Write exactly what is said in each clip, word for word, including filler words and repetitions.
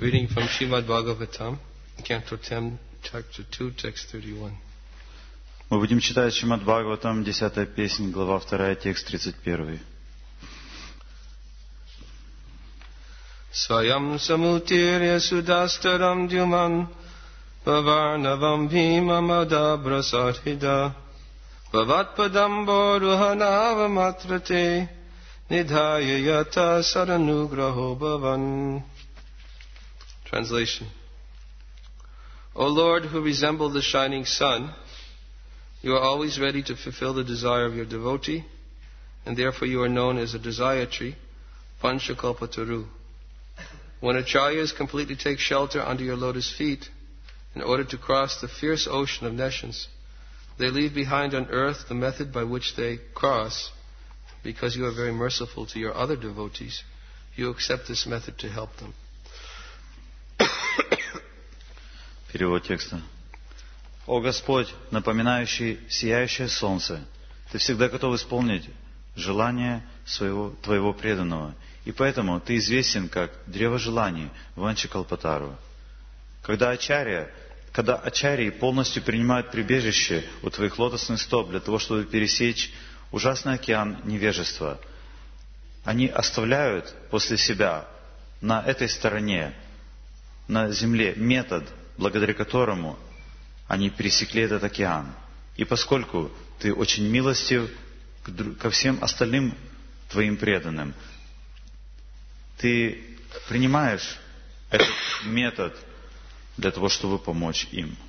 Reading from Srimad Bhagavatam, Canto ten, Chapter two, Text thirty-one. Мы будем читать Шримад Бхагаватам, десятая песнь, глава вторая, текст тридцать один. Swayam samutirya sudastaram dyuman Vavarnavam bhimamada brasarhida Vavatpadambo ruhanavamatrate Nidhaya yata saranugraho bhavan. Translation. O Lord, who resemble the shining sun, you are always ready to fulfill the desire of your devotee, and therefore you are known as a desire tree, Panchakalpataru. When acharyas completely take shelter under your lotus feet, in order to cross the fierce ocean of nescience, they leave behind on earth the method by which they cross. Because you are very merciful to your other devotees, you accept this method to help them. Перевод текста. О Господь, напоминающий сияющее солнце, Ты всегда готов исполнить желание своего, Твоего преданного, и поэтому Ты известен как древо желаний Ванчакалпатару. Когда ачарья, когда ачарьи полностью принимают прибежище у Твоих лотосных стоп для того, чтобы пересечь ужасный океан невежества, они оставляют после себя на этой стороне, на земле, метод, благодаря которому они пересекли этот океан. И поскольку Ты очень милостив ко всем остальным Твоим преданным, Ты принимаешь этот метод для того, чтобы помочь им.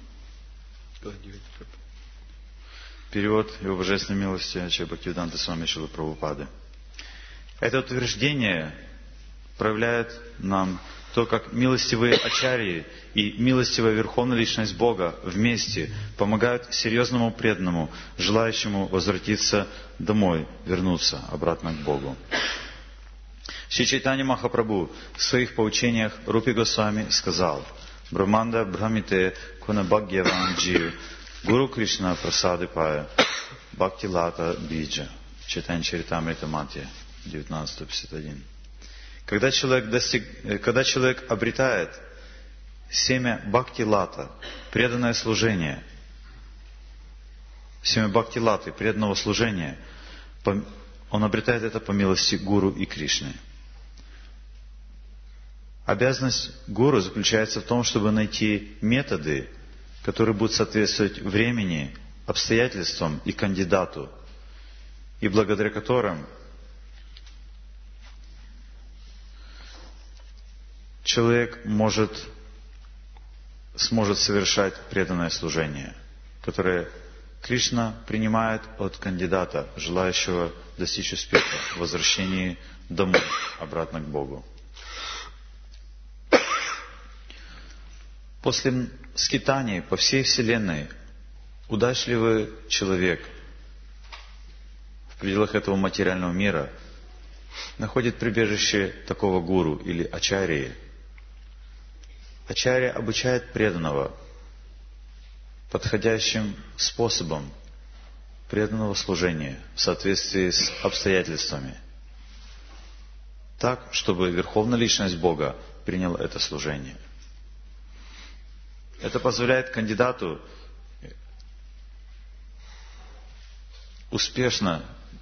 Перевод Его Божественной милости Ачарья Бхактивиданта Свами Шрилы Прабхупады. Это утверждение проявляет нам то, как милостивые ачарьи и милостивая Верховная Личность Бога вместе помогают серьезному преданному, желающему возвратиться домой, вернуться обратно к Богу. Шри Чайтанья Махапрабху в своих поучениях Рупи Госвами сказал: «Брахманда Бхрамите Куна Бхагьяван Джив Гуру Кришна Прасады Пая Бхакти Лата Биджа». Чайтанья Чаритамрита Матья девятнадцать пятьдесят один. Когда человек, достиг, когда человек обретает семя Бхакти-лата, преданное служение, семя Бхакти-латы, преданного служения, он обретает это по милости Гуру и Кришны. Обязанность Гуру заключается в том, чтобы найти методы, которые будут соответствовать времени, обстоятельствам и кандидату, и благодаря которым человек может, сможет совершать преданное служение, которое Кришна принимает от кандидата, желающего достичь успеха в возвращении домой, обратно к Богу. После скитаний по всей Вселенной удачливый человек в пределах этого материального мира находит прибежище такого гуру или ачарьи. Ачарья обучает преданного подходящим способом преданного служения в соответствии с обстоятельствами, так, чтобы Верховная Личность Бога приняла это служение. Это позволяет кандидату успешно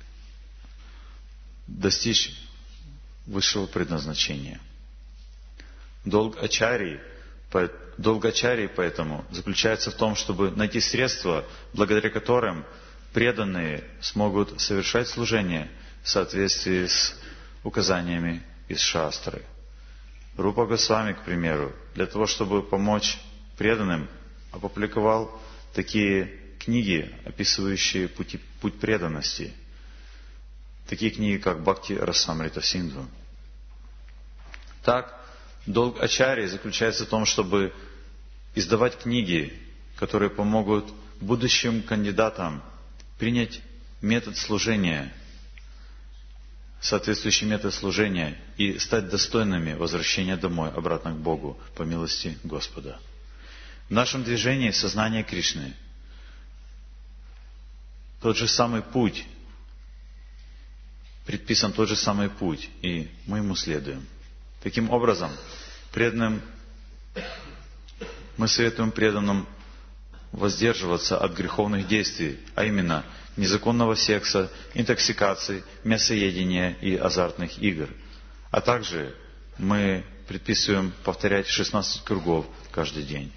достичь высшего предназначения. Долг ачарьи Долг ачарьи поэтому заключается в том, чтобы найти средства, благодаря которым преданные смогут совершать служение в соответствии с указаниями из шастры. Рупа Госвами, к примеру, для того, чтобы помочь преданным, опубликовал такие книги, описывающие пути, путь преданности. Такие книги, как Бхакти Расамрита Синдху. Так, долг ачарьи заключается в том, чтобы издавать книги, которые помогут будущим кандидатам принять метод служения, соответствующий метод служения и стать достойными возвращения домой, обратно к Богу, по милости Господа. В нашем движении сознания Кришны тот же самый путь, предписан тот же самый путь, и мы ему следуем. Таким образом, преданным мы советуем преданным воздерживаться от греховных действий, а именно незаконного секса, интоксикации, мясоедения и азартных игр. А также мы предписываем повторять шестнадцать кругов каждый день.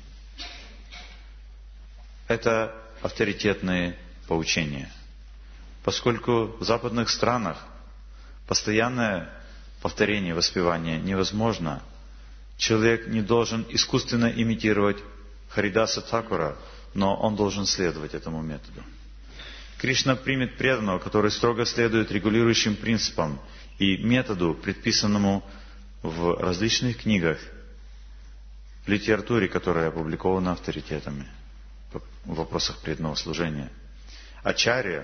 Это авторитетные поучения. Поскольку в западных странах постоянное повторение воспевания невозможно, человек не должен искусственно имитировать Харидаса Thakura, но он должен следовать этому методу. Кришна примет преданного, который строго следует регулирующим принципам и методу, предписанному в различных книгах, в литературе, которая опубликована авторитетами в вопросах преданного служения. Ачарья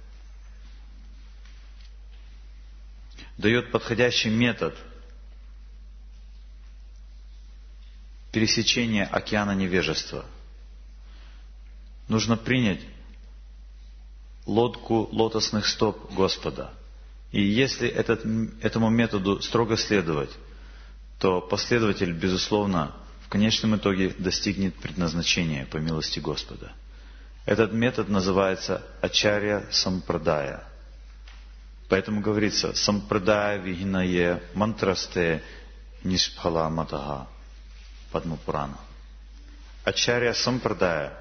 дает подходящий метод пересечения океана невежества. Нужно принять лодку лотосных стоп Господа. И если этот, этому методу строго следовать, то последователь, безусловно, в конечном итоге достигнет предназначения по милости Господа. Этот метод называется Ачарья Сампрадая. Поэтому говорится Сампрадая Вигинае Мантрасте Нишпхала Матага Падмапурана. Ачарья Сампрадая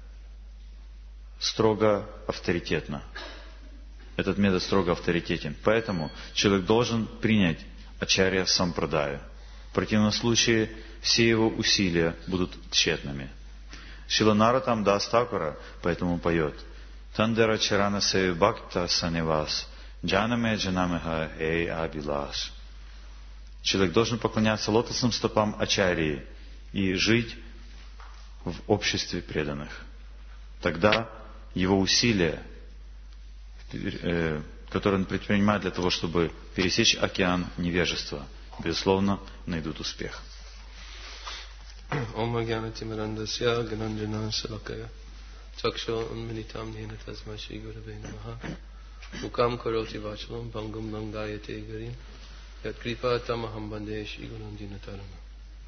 строго авторитетно. Этот метод строго авторитетен. Поэтому человек должен принять Ачарья Сампрадаю. В противном случае все его усилия будут тщетными. Шрила Нароттам Дас Thakura поэтому поет: Тандера Чарана Севи Бхакта Санивас Джанаме Джанамеха Эй Абилас. Человек должен поклоняться лотосным стопам Ачарьи и жить в обществе преданных. Тогда его усилия, которые он предпринимает для того, чтобы пересечь океан невежества, безусловно, найдут успех. Om Jnana Timirandasya Gananjana Salakaya Chakshur Unmilitam Nena Tasma Shri Gurave Namaha Mukam Karoti Vachalam Bangam Langdayate Garim Yat Kripa Tamaham Bande Shri Gurandina Tarana.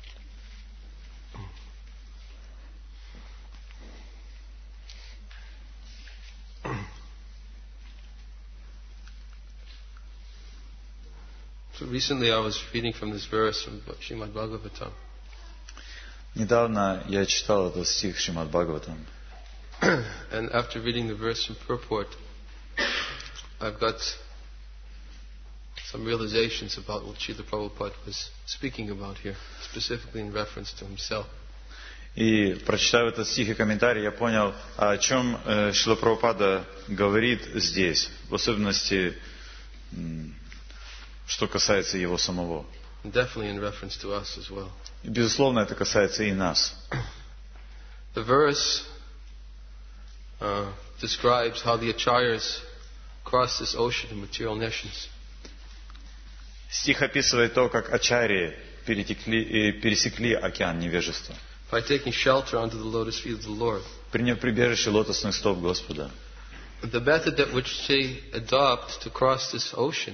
So recently I was reading from this verse from Srimad Bhagavatam. Недавно я читал этот стих Шримад Бхагаватам. And after reading the verse from purport, I've got some realizations about what Srila Prabhupada was speaking about here, specifically in reference to himself. И прочитав этот стих и комментарий, я понял, о чем э, Шрила Прабхупада говорит здесь, в особенности, м, что касается его самого. Definitely in reference to us as well. И, безусловно, это касается и нас. The verse uh, describes how the acharyas crossed this ocean of material nations. Стих описывает то, как ачарьи перетекли, пересекли океан невежества, By taking shelter under the lotus feet of the Lord. приняв прибежище лотосных стоп Господа. The method that which they adopt to cross this ocean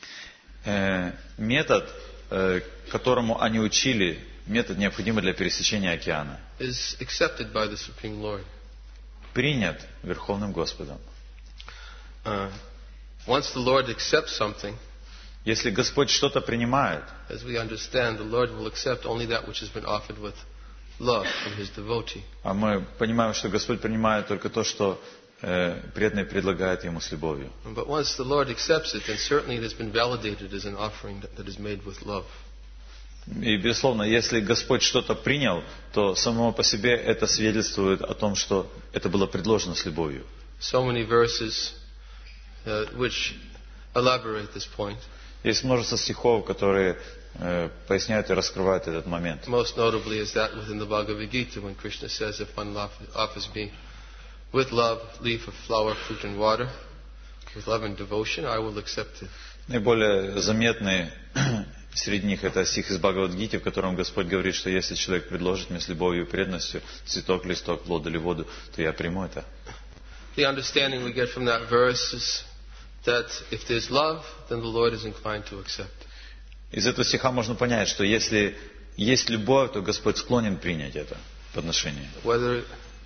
Э, метод, э, которому они учили, метод необходимый для пересечения океана, is accepted by the Supreme Lord. принят Верховным Господом. Uh, once the Lord accepts something, Если Господь что-то принимает, as we understand, the Lord will accept only that which has been offered with love from His devotee. а мы понимаем, что Господь принимает только то, что э, преданный предлагает Ему с любовью. But once the Lord accepts it, then certainly it has been validated as an offering that, that is made with love. И, безусловно, если Господь что-то принял, то само по себе это свидетельствует о том, что это было предложено с любовью. So many verses uh, which elaborate this point. Есть множество стихов, которые э, поясняют и раскрывают этот момент. Most notably is that within the Bhagavad Gita when Krishna says, if one offers me with love, leaf of flower, fruit and water, with love and devotion, I will accept it. Наиболее заметный среди них это стих из Бхагавад-гиты, в котором Господь говорит, что если человек предложит мне с любовью и преданностью цветок, листок, плод или воду, то я приму это. The understanding we get from that verse is that if there's love, then the Lord is inclined to accept. Из этого стиха можно понять, что если есть любовь, то Господь склонен принять это. подношение. Whether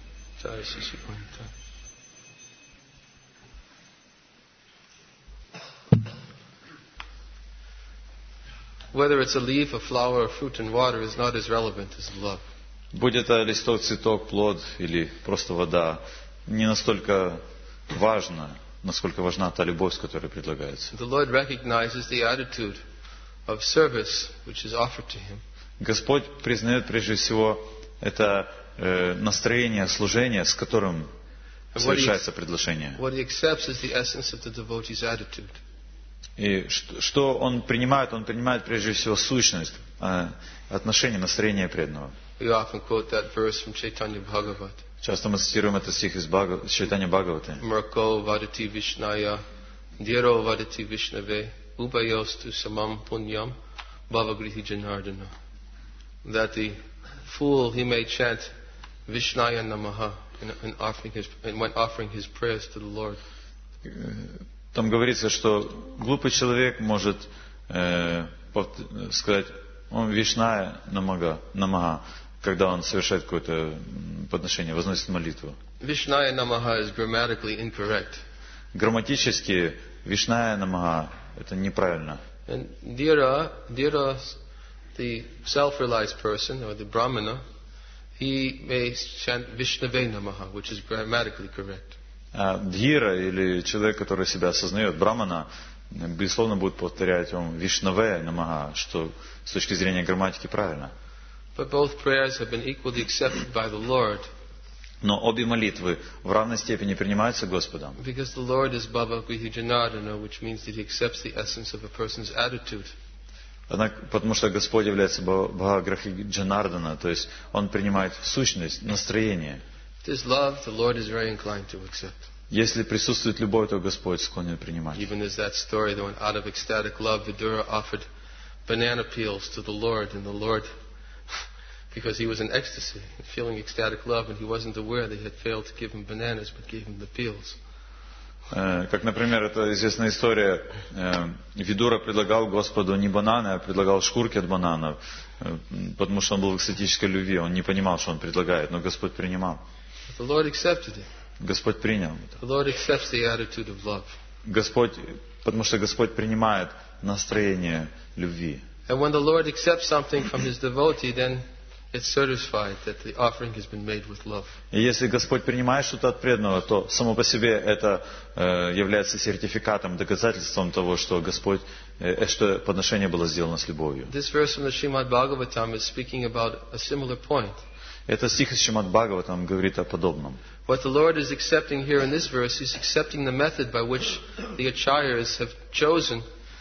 Whether it's a leaf, a flower, or fruit and water is not as relevant as love. Будь это листок, цветок, плод или просто вода, не настолько важно, насколько важна та любовь, которая предлагается. The Lord recognizes the attitude of service which is offered to Him. Господь признает прежде всего это э, настроение служения, с которым совершается предложение. What He accepts is the essence of the devotee's attitude. И что, что Он принимает? Он принимает прежде всего сущность, э, отношение, настроение преданного. We often quote that verse from Chaitanya Bhagavat. Часто мы цитируем этот стих из Бхагав... Чайтанья Бхагаваты. Murko vadati vishnaya, dhiro vadati vishnave, upayostu samam punyam, bhavagrihi janardana. That the fool, he may chant Vishnaya Namaha in offering his, when offering his prayers to the Lord. Там говорится, что глупый человек может э, сказать он Вишная Намага, Намага, когда он совершает какое-то подношение, возносит молитву. Vishnaya Namaha is grammatically incorrect. Грамматически Вишная Намага это неправильно. And Dhira, Dhira, the self-realized person or the Brahmana, he may chant Vishnave Namaha, which is grammatically correct. А Дхира или человек, который себя осознает, Брамана, безусловно будет повторять он Вишнаве Намага, что с точки зрения грамматики правильно. But both prayers have been equally accepted by the Lord. Но обе молитвы в равной степени принимаются Господом. Because the Lord is Bhavagrihi Janardana, which means that He accepts the essence of a person's attitude. Однако, потому что Господь является Бхаграхи Джанардана, то есть Он принимает сущность, настроение. If there's love, the Lord is very inclined to accept. Если присутствует любовь, то Господь склонен принимать. Even as that story, that when out of ecstatic love, Vidura offered banana peels to the Lord, and the Lord, because he was in ecstasy, feeling ecstatic love, and he wasn't aware that he had failed to give him bananas, but gave him the peels. Как, например, это известная история. Видура предлагал Господу не бананы, а предлагал шкурки от бананов, потому что он был в экстатической любви. Он не понимал, что он предлагает, но Господь принимал. The Lord accepted it. Господь принял это. The Lord accepts the attitude of love. Господь, потому что Господь принимает настроение любви. And when the Lord accepts something from His devotee, then it's certified that the offering has been made with love. И если Господь принимает что-то от преданного, то само по себе это э, является сертификатом, доказательством того, что Господь, э, что подношение было сделано с любовью. This verse from the Srimad Bhagavatam is speaking about a similar point. Это стих из Шримад Бхагаватам говорит о подобном. What the Lord is accepting here in this verse, He's accepting the method by which the acharyas have chosen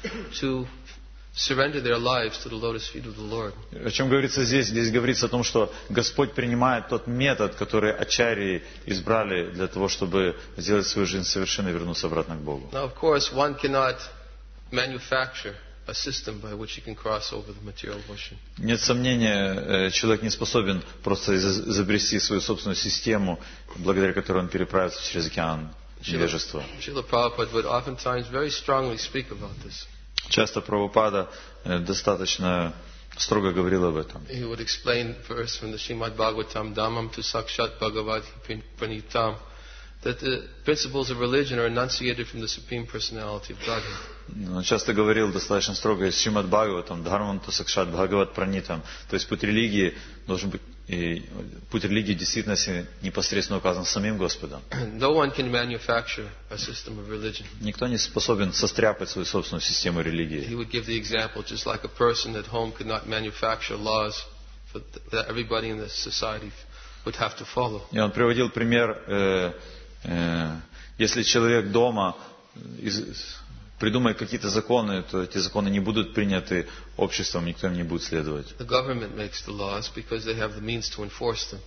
to surrender their lives to the lotus feet of the Lord. О чем говорится здесь? Здесь говорится о том, что Господь принимает тот метод, который ачарьи избрали для того, чтобы сделать свою жизнь совершенной и вернуться обратно к Богу. Now, of course, one cannot manufacture a system by which he can cross over the material ocean. Нет сомнения, человек не способен просто изобрести свою собственную систему, благодаря которой он переправится через океан невежества. Srila Prabhupada would oftentimes very strongly speak about this. Часто Прабхупада достаточно строго говорил об этом. He would explain verse from the Srimad Bhagavatam, Dhammam tu Sakshat Bhagavati Pranitam, that the principles of religion are enunciated from the Supreme Personality of Godhead. Он часто говорил достаточно строго из Шримад Бхагаватам, Дхармам ту Сакшат Бхагават Пранитам. То есть путь религии должен быть, и путь религии в действительности непосредственно указан самим Господом. No one can manufacture a system of religion. Никто не способен состряпать свою собственную систему религии. He would give the example, just like a person at home could not manufacture laws for that everybody in the society would have to follow. И он приводил пример, э, э, если человек дома из, придумает какие-то законы, то эти законы не будут приняты обществом, никто им не будет следовать. The government makes the laws because they have the means to enforce them.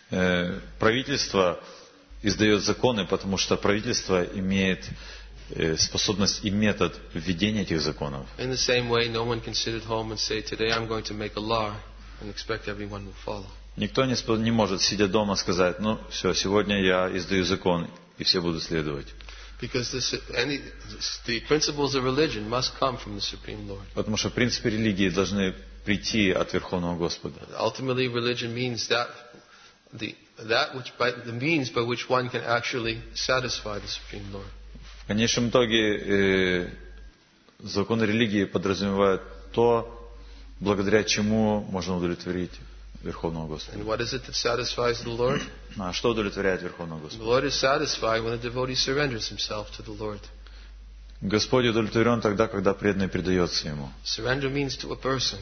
Э, правительство издает законы, потому что правительство имеет э, способность и метод введения этих законов. In the same way, no one can sit at home and say, "Today I'm going to make a law," and expect everyone will follow. Никто не, спо- не может, сидя дома, сказать, ну все, сегодня я издаю закон, и все будут следовать. Because this, any, the principles of religion must come from the Supreme Lord. Потому что принципы религии должны прийти от Верховного Господа. Ultimately, religion means that the that which by the means by which one can actually satisfy the Supreme Lord. В конечном итоге э, законы религии подразумевают то, благодаря чему можно удовлетворить Верховного Господа. And what is it that satisfies the Lord? А что удовлетворяет Верховного The Господа? Lord is satisfied when the devotee surrenders himself to the Lord. Господь удовлетворен тогда, когда преданный предается Ему. Surrender means to a person.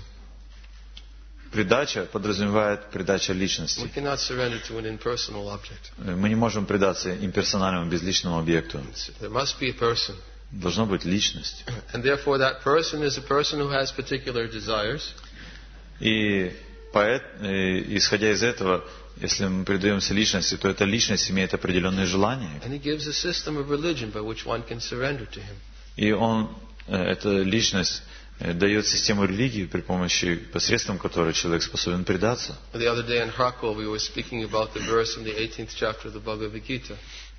Предача подразумевает предача We личности. cannot surrender to an impersonal object. Мы не можем предаться имперсональному, безличному объекту. There must be a person. Должна быть личность. And therefore that person is a person who has particular desires. И поэт, и, исходя из этого, если мы предаемся личности, то эта личность имеет определенные желания. And he gives a system of religion by which one can surrender to him. И он, эта личность дает систему религии, при помощи, посредством которой человек способен предаться. The other day in Krakow we were speaking about the verse in the eighteenth chapter of the Bhagavad Gita.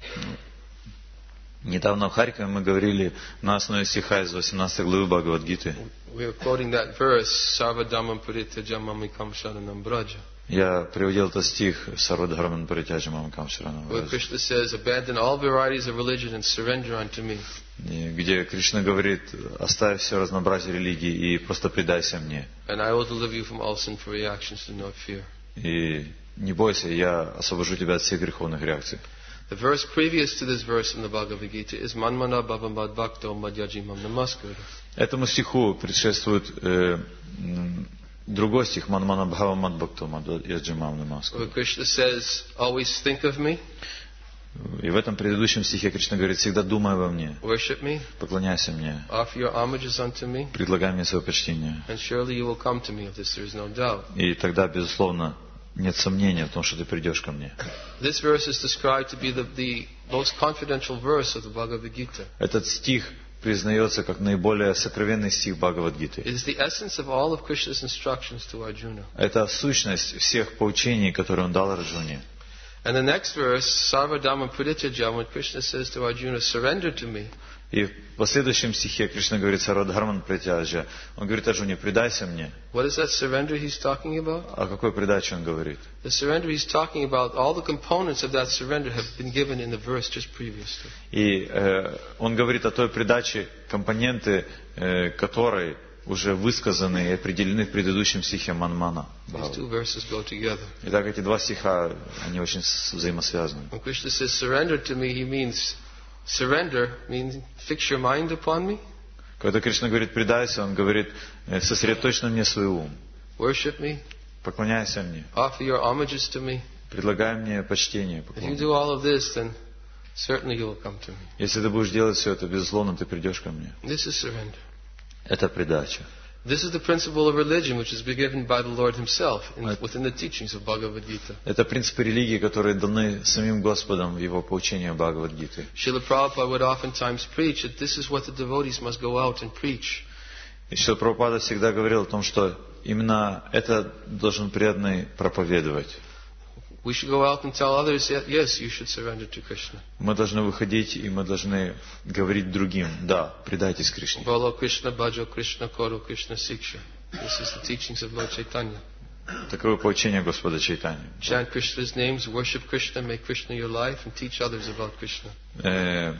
Недавно в Харькове мы говорили на основе стиха из восемнадцатой главы Бхагавад-гиты. We were quoting that verse, Sarva Dhammam Parityaja Mamikam Sharanam Braja. Я приводил этот стих Сарвадхарман Паритяджа Мамакам Шаранам Where Браджа, Krishna says, abandon all varieties of religion and surrender unto me. где Кришна говорит: оставь все разнообразие религии и просто предайся мне. And I will deliver you from all sinful reactions to no fear. И не бойся, я освобожу тебя от всех греховных реакций. The verse previous to this verse in the Bhagavad Gita is Manmana Bhavam Bhad Bhakto Madhyajimam Namaskara. Этому стиху предшествует э, м, другой стих Манмана Бхава Мадбхакто Мадьяджимам Намаскара. Where Krishna says, always think of me, И в этом предыдущем стихе Кришна говорит: всегда думай обо мне, worship me, поклоняйся мне, offer your homages unto me, предлагай мне свое почтение. and surely you will come to me. Of this there is no doubt. И тогда, безусловно, нет сомнения в том, что ты придешь ко мне. This verse is described to be the, the most confidential verse of the Bhagavad Gita. Этот стих признается как наиболее сокровенный стих It Бхагавад-гиты. is the essence of all of Krishna's instructions to Arjuna. Это сущность всех поучений, которые он дал Арджуне. And the next verse, Sarva Dhammam Parityaja, when Krishna says to Arjuna, surrender to me, И в последующем стихе Кришна говорит Сарвадхарман Притяджа, он говорит Арджуне: предайся мне. what is that surrender he's talking about? О какой предаче он говорит? The surrender he's talking about, all the components of that surrender have been given in the verse just previously. И э, он говорит о той предаче, компоненты э, которой уже высказаны и определены в предыдущем стихе Манмана. These two verses go together. Итак, эти два стиха, они очень с- взаимосвязаны. When Krishna says surrender to me, he means surrender means fix your mind upon me, Когда Кришна говорит «предайся», он говорит: э, сосредоточь на мне свой ум, worship me, поклоняйся мне, offer your homages to me. предлагай мне почтение, If you поклонение. do all of this, then certainly you will come to me. Если ты будешь делать все это, безусловно, ты придешь ко мне. This is surrender. Это предача. This is the principle of religion which is given by the Lord Himself in, within the teachings of Bhagavad Gita. Это принципы религии, которые даны самим Господом в Его поучении Бхагавад-гиты. Srila Prabhupada would oftentimes preach that this is what the devotees must go out and preach. И Шрила Прабхупада всегда говорил о том, что именно это должен преданный проповедовать. We should go out and tell others that, yes, you should surrender to Krishna. Мы должны выходить, и мы должны говорить другим: да, предайтесь Кришне. Bolo Krishna, Bhajo Krishna, Koro Krishna Siksha. This is the teachings of Lord Chaitanya. Таково поучение Господа Чайтани. Chant Krishna's names, worship Krishna, make Krishna your life, and teach others about Krishna. Э,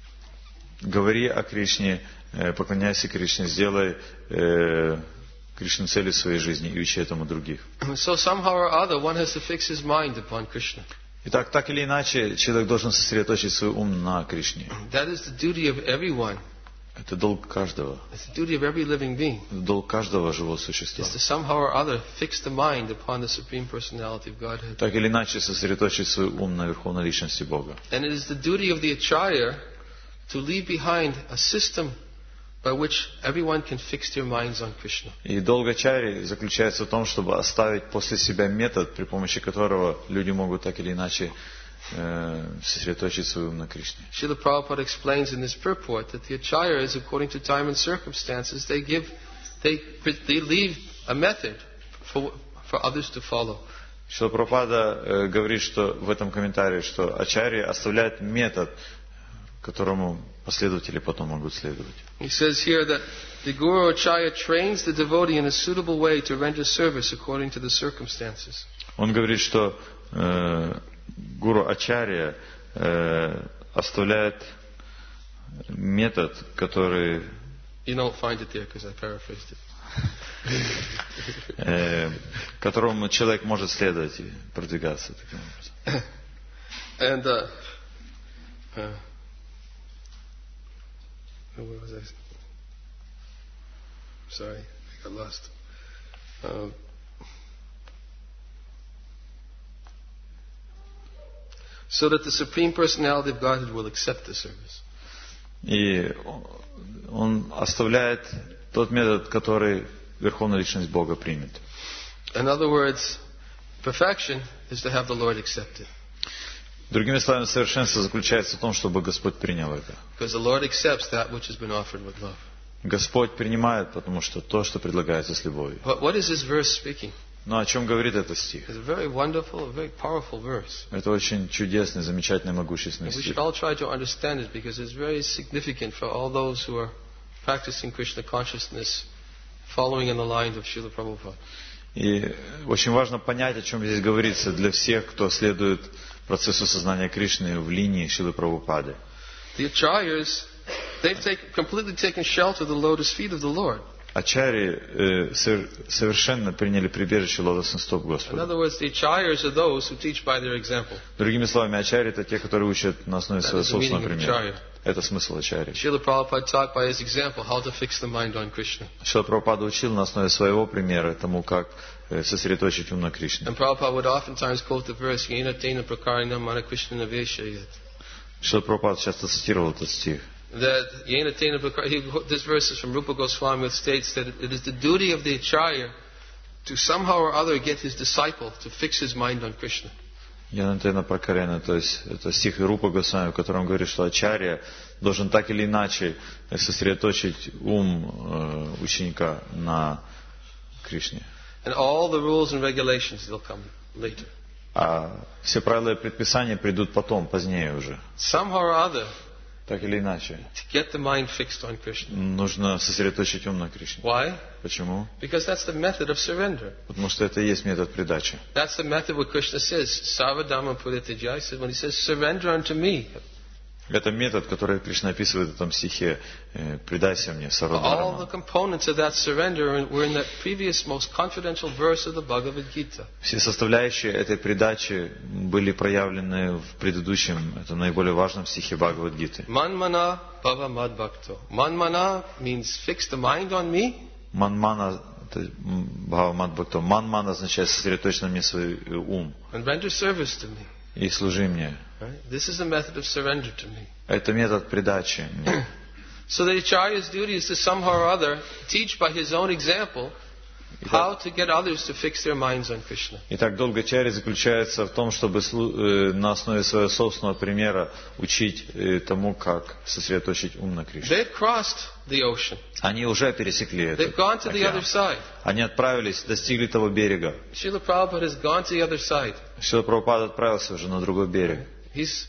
говори о Кришне, э, поклоняйся Кришне, сделай э, Кришну целью своей жизни и учи этому других. So somehow or other, one has to fix his mind upon Krishna. Итак, так или иначе, человек должен сосредоточить свой ум на Кришне. That is the duty of everyone. Это долг каждого. It's the duty of every living being. Это долг каждого живого существа. Is to somehow or other fix the mind upon the Supreme Personality of Godhead. Так или иначе, сосредоточить свой ум на Верховной Личности Бога. And it is the duty of the Acharya to leave behind a system by which everyone can fix their minds on Krishna. И долг ачарьи заключается в том, чтобы оставить после себя метод, при помощи которого люди могут так или иначе э, сосредоточить свой ум на Кришне. Srila Prabhupada explains in this purport that the Acharyas, according to time and circumstances, they give, they, they leave a method for, for others to follow. Шрила Прабхупада э, говорит, что в этом комментарии, что ачарьи оставляют метод, которому последователи потом могут следовать. He says here that the Guru Acharya trains the devotee in a suitable way to render service according to the circumstances. Он говорит, что э, гуру Ачарья э, оставляет метод, который... You don't find it there because I paraphrased it. э, которому человек может следовать и продвигаться таким образом. And uh, uh, where was I? Sorry, I got lost. Uh, so that the Supreme Personality of Godhead will accept the service. И он оставляет тот метод, который Верховная Личность Бога примет. In other words, perfection is to have the Lord accept it. Другими словами, совершенство заключается в том, чтобы Господь принял это. Because the Lord accepts that which has been offered with love. Господь принимает, потому что то, что предлагается с любовью. But what is this verse speaking? Но о чем говорит этот стих? It's a very wonderful, a very powerful verse. Это очень чудесный, замечательный, могущественный And we стих. should all try to understand it because it's very significant for all those who are practicing Krishna consciousness, following in the lines of Srila Prabhupada. И очень важно понять, о чем здесь говорится для всех, кто следует процессу сознания Кришны в линии Шрилы Прабхупады. The Acharyas, they've taken, completely taken shelter of the lotus feet of the Lord. Ачарьи э, сов- совершенно приняли прибежище лотосных стоп In Господа. other words, the Acharyas are those who teach by their example. Другими словами, ачарьи — это те, которые учат на основе That своего is the собственного meaning of примера. Acharya. Это смысл ачарьи. Srila Prabhupada taught by his example how to fix the mind on Krishna. Шрила Прабхупада учил на основе своего примера тому, как э, сосредоточить ум на Кришне. And Prabhupada would oftentimes quote the verse, Yena tena prakarina mana Krishna naveshayat. Шрила Прабхупада часто цитировал этот стих. That Yena tena prakar- this verse is from Rupa Goswami, which states that it is the duty of the Acharya to somehow or other get his disciple to fix his mind on Krishna. Янантена Пракарена, то есть это стих Рупа Госвами, в котором говорит, что ачарья должен так или иначе сосредоточить ум э, ученика на Кришне. And all the rules and regulations, they'll come later. А все правила и предписания придут потом, позднее уже. Somehow or other, Так или иначе. to get the mind fixed on Krishna. Нужно сосредоточить ум на Кришне. Why? Почему? Because that's the method of surrender. Потому что это и есть метод предачи. That's the method what Krishna says. Sarvadhamma puritijaya. When he says, surrender unto me. Это метод, который Кришна описывает в этом стихе. э, «Предайся мне, All the Сарвадхарма». components of that surrender were in the previous most confidential verse of the Bhagavad Gita. Все составляющие этой предачи были проявлены в предыдущем, это наиболее важном стихе Бхагавад-гиты. Manmana bhava madbhakto. Manmana means fix the mind on me. Манмана, это Бхава-мадбхакто. Манман означает сосредоточить на мне свой э, ум And render service to me. и служи мне. Right? This is a method of surrender to me. Это метод предачи мне. So the Acharya's duty is to somehow or other teach by his own example how to get others to fix their minds on Krishna. Итак, долгочарья заключается в том, чтобы э, на основе своего собственного примера учить э, тому, как сосредоточить ум на Кришне. They've crossed the ocean. Они уже пересекли They've этот gone to the other океан. side. Они отправились, достигли того берега. Srila Prabhupada has gone to the other side. Шрила Прабхупада отправился уже на другой берег. He's,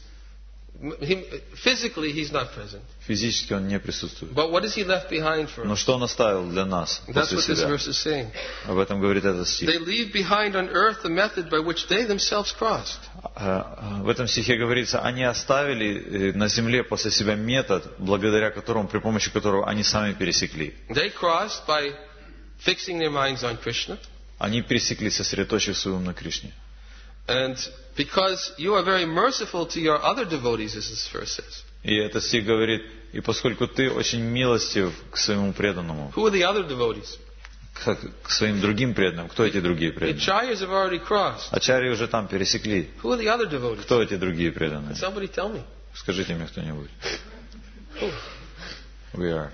he, physically he's not present. Физически он не присутствует. But what has he left behind for Но us? что он оставил для нас That's после what this себя? verse is saying. Об этом говорит этот стих. They leave behind on earth the method by which they themselves crossed. В этом стихе говорится, они оставили на земле после себя метод, благодаря которому, при помощи которого они сами пересекли. They crossed by fixing their minds on Krishna. Они пересекли, сосредоточив свой ум на Кришне. And because you are very merciful to your other devotees, as this verse says. И этот стих говорит, и поскольку ты очень милостив к своему преданному, Who are the other devotees? к, к своим другим преданным, кто эти другие The преданные? Acharyas have already crossed. Ачарьи уже там пересекли. Who are the other devotees? Кто эти другие преданные? Somebody tell me. Скажите мне кто-нибудь. Who? We are.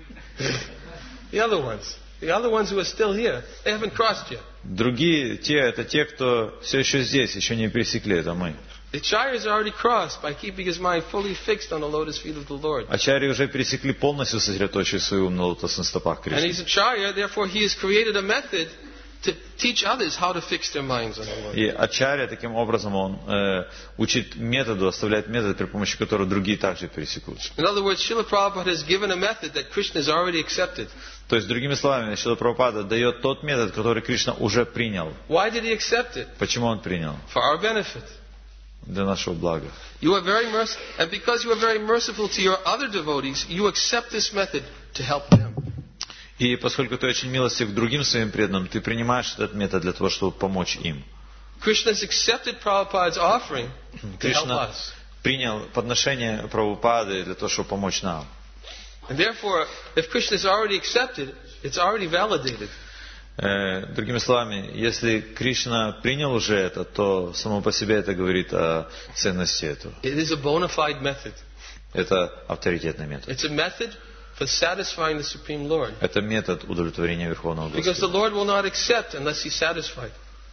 The other ones. The other ones who are still here. They haven't crossed yet. Другие, те, это те, кто все еще здесь, еще не пересекли, это мы. The Acharyas already crossed by keeping his mind fully fixed on the lotus feet of the Lord. Ачарьи уже пересекли полностью, сосредоточив свой ум на лотосных стопах And Кришны. he's Acharya, therefore he has created a method to teach others how to fix their minds on the Lord. И Ачарья таким образом он э, учит методу, оставляет метод, при помощи которого другие также пересекут. In other words, Srila Prabhupada has given a method that Krishna has already accepted. То есть, другими словами, Шрила Прабхупада дает тот метод, который Кришна уже принял. Why did he accept it? Почему он принял? For our benefit. Для нашего блага. You are very merciful, and because you are very merciful to your other devotees, you accept this method to help them. И поскольку ты очень милостив к другим своим преданным, ты принимаешь этот метод для того, чтобы помочь им. Krishna has accepted Prabhupada's offering to help Кришна us. принял подношение Прабхупады для того, чтобы помочь нам. And therefore, if Krishna has already accepted, it's already validated. Э, другими словами, если Кришна принял уже это, то само по себе это говорит о ценности этого. It is a bona fide method. Это авторитетный метод. It's a method for satisfying the Supreme Lord. Это метод удовлетворения Верховного Because the Господа. Lord will not accept unless He's satisfied.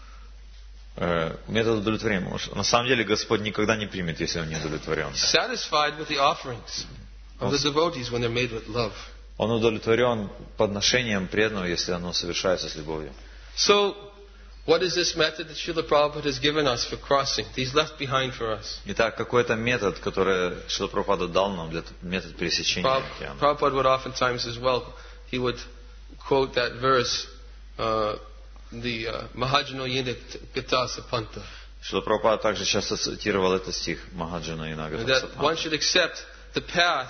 Э, метод удовлетворения. Потому что на самом деле Господь никогда не примет, если он не удовлетворен. Satisfied with the offerings of the devotees when they're made with love. Он удовлетворен подношением преданного, если оно совершается с любовью. So, what is this method that Srila Prabhupada has given us for crossing? He's left behind for us. Итак, какой-то метод, который Шрила Прабхупада дал нам, для метод пересечения Prab- океана. Prabhupada would oftentimes as well, he would quote that verse, uh, the uh, Mahajano Yena Gata Sapanta. Шрила Прабхупада также часто цитировал этот стих Махаджана и Нагата That one should accept the path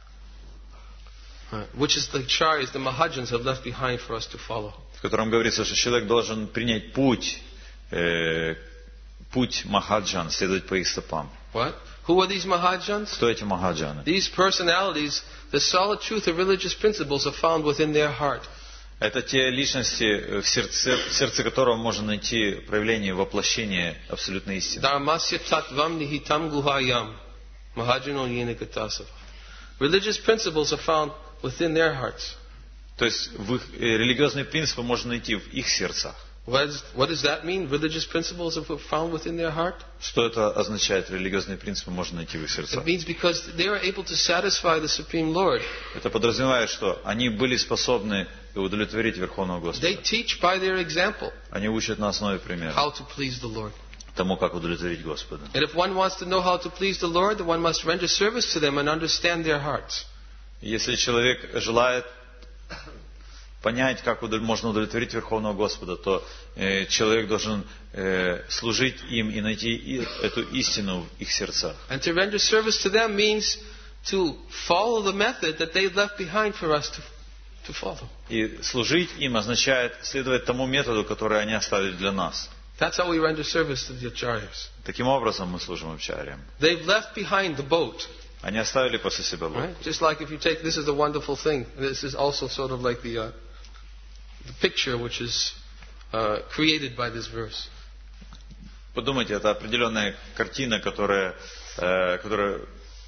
uh, which is the acharyas, the Mahajans have left behind for us to follow. в котором говорится, что человек должен принять путь, э, путь Махаджан, следовать по их стопам. What? Who are these Mahajans? Кто эти Махаджаны? These personalities, the solid truth of religious principles are found within their heart. Это те личности, в сердце, в сердце которого можно найти проявление воплощения абсолютной истины. Dharmasya tattvam nihitam guhayam. Mahajano Yena Gata Sapanta. Religious principles are found within their hearts. То есть в их, э, религиозные принципы можно найти в их сердцах. What, is, what does that mean? Religious principles are found within their heart? Что это означает? Религиозные принципы можно найти в их It сердцах. means because they are able to satisfy the Supreme Lord. Это подразумевает, что они были способны удовлетворить Верховного Господа. They teach by their example Они учат на основе примера how to please the Lord. тому, как удовлетворить Господа. And if one wants to know how to please the Lord, then one must render service to them and understand their hearts. Если человек желает понять, как удов- можно удовлетворить Верховного Господа, то э, человек должен э, служить им и найти и- эту истину в их сердцах. And to render service to them means to follow the method that they left behind for us to, to follow. И служить им означает следовать тому методу, который они оставили для нас. That's how we render service to the acharyas. Таким образом мы служим Ачарьям. They've left behind the boat. Они оставили после себя лодку. Right? Just like if you take, this is the wonderful thing. This is also sort of like the, uh, the picture which is uh, created by this verse. Подумайте, это определенная картина, которая, э, которая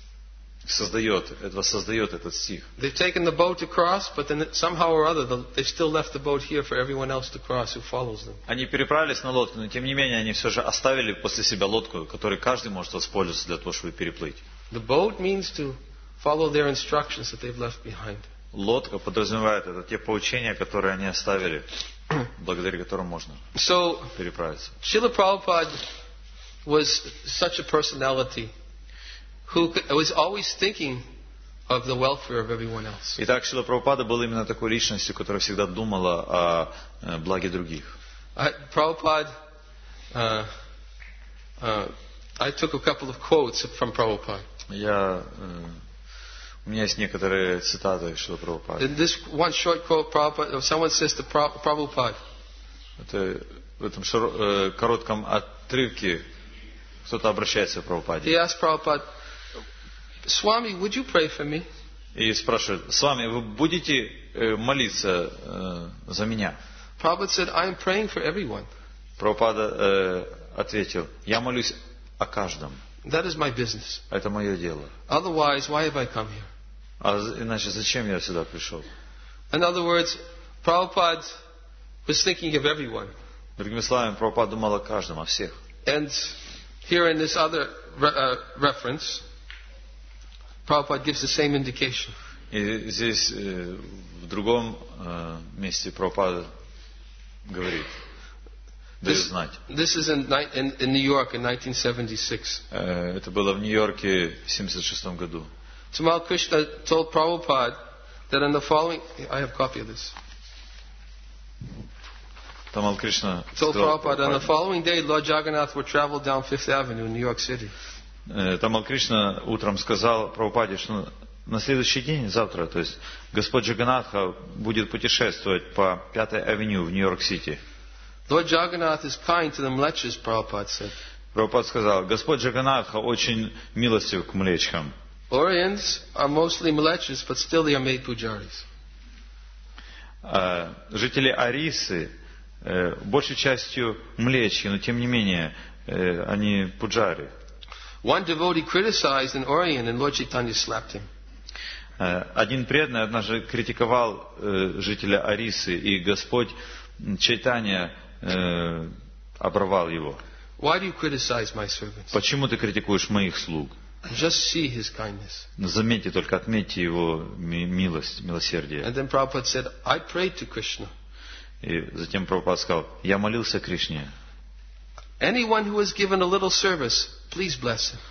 создает, это создает этот стих. They've taken the boat to cross, but then somehow or other the, they've still left the boat here for everyone else to cross who follows them. Они переправились на лодку, но тем не менее они все же оставили после себя лодку, которой каждый может воспользоваться для того, чтобы переплыть. The boat means to follow their instructions that they've left behind. Лодка подразумевает это те поучения, которые они оставили, благодаря которым можно So, переправиться. Srila Prabhupada was such a personality who was always thinking of the welfare of everyone else. Итак, Шрила Прабхупада был именно такой личностью, которая всегда думала о э, благе других. I, Prabhupada, uh, uh, I took a couple of quotes from Prabhupada. Я, э, у меня есть некоторые цитаты Шрила Прабхупады. In this one short quote, Prabhupada, someone says to Prabhupada, Это, в этом широ, э, коротком отрывке кто-то обращается к Прабхупаде he asked Prabhupada, Swami, would you pray for me? и спрашивает: «С вами вы будете э, молиться э, за меня?» Prabhupada said, I am praying for everyone. Прабхупада э, ответил: «Я молюсь о каждом. That is my business. Это мое дело. Otherwise, why have I come here? А иначе зачем я сюда пришел?» In other words, Prabhupada was thinking of everyone. Другими словами, Прабхупада думал о каждом, о всех. And here in this other re- uh, reference, Prabhupada gives the same indication. И здесь, э, в другом э, месте Прабхупада говорит: дают знать. This is in, in, in New York in nineteen seventy-six. Это было в Нью-Йорке в семьдесят шестом году. Tamal Krishna told Prabhupada that in the following... I have a copy of this. Тамал Кришна told сказал Prabhupada on the Прабхупаде. following day Lord Jagannath would travel down Fifth Avenue in New York City. Тамал Кришна утром сказал Прабхупаде, что на следующий день, завтра, то есть Господь Джаганатха будет путешествовать по Пятой авеню в Нью-Йорк-Сити. Lord Jagannath is kind to the mlechas, Prabhupada said. Прабхупад сказал, Господь Джаганатха очень милостив к млечхам. Oriens are mostly mlechas, but still they are made pujaris. А жители Арисы э, большей частью млечхи, но тем не менее э, они пуджари. One devotee criticized an Orient and Lord Chaitanya slapped him. Один преданный однажды критиковал э, жителя Арисы, и Господь Чайтанья э, оборвал его. Why do you criticize my servants? Почему ты критикуешь моих слуг? Just see his kindness. Заметьте, только отметьте его ми- милость, милосердие. And then Prabhupada said, I prayed to Krishna. И затем Прабхупад сказал, я молился Кришне. Anyone who has given a little service, please bless him.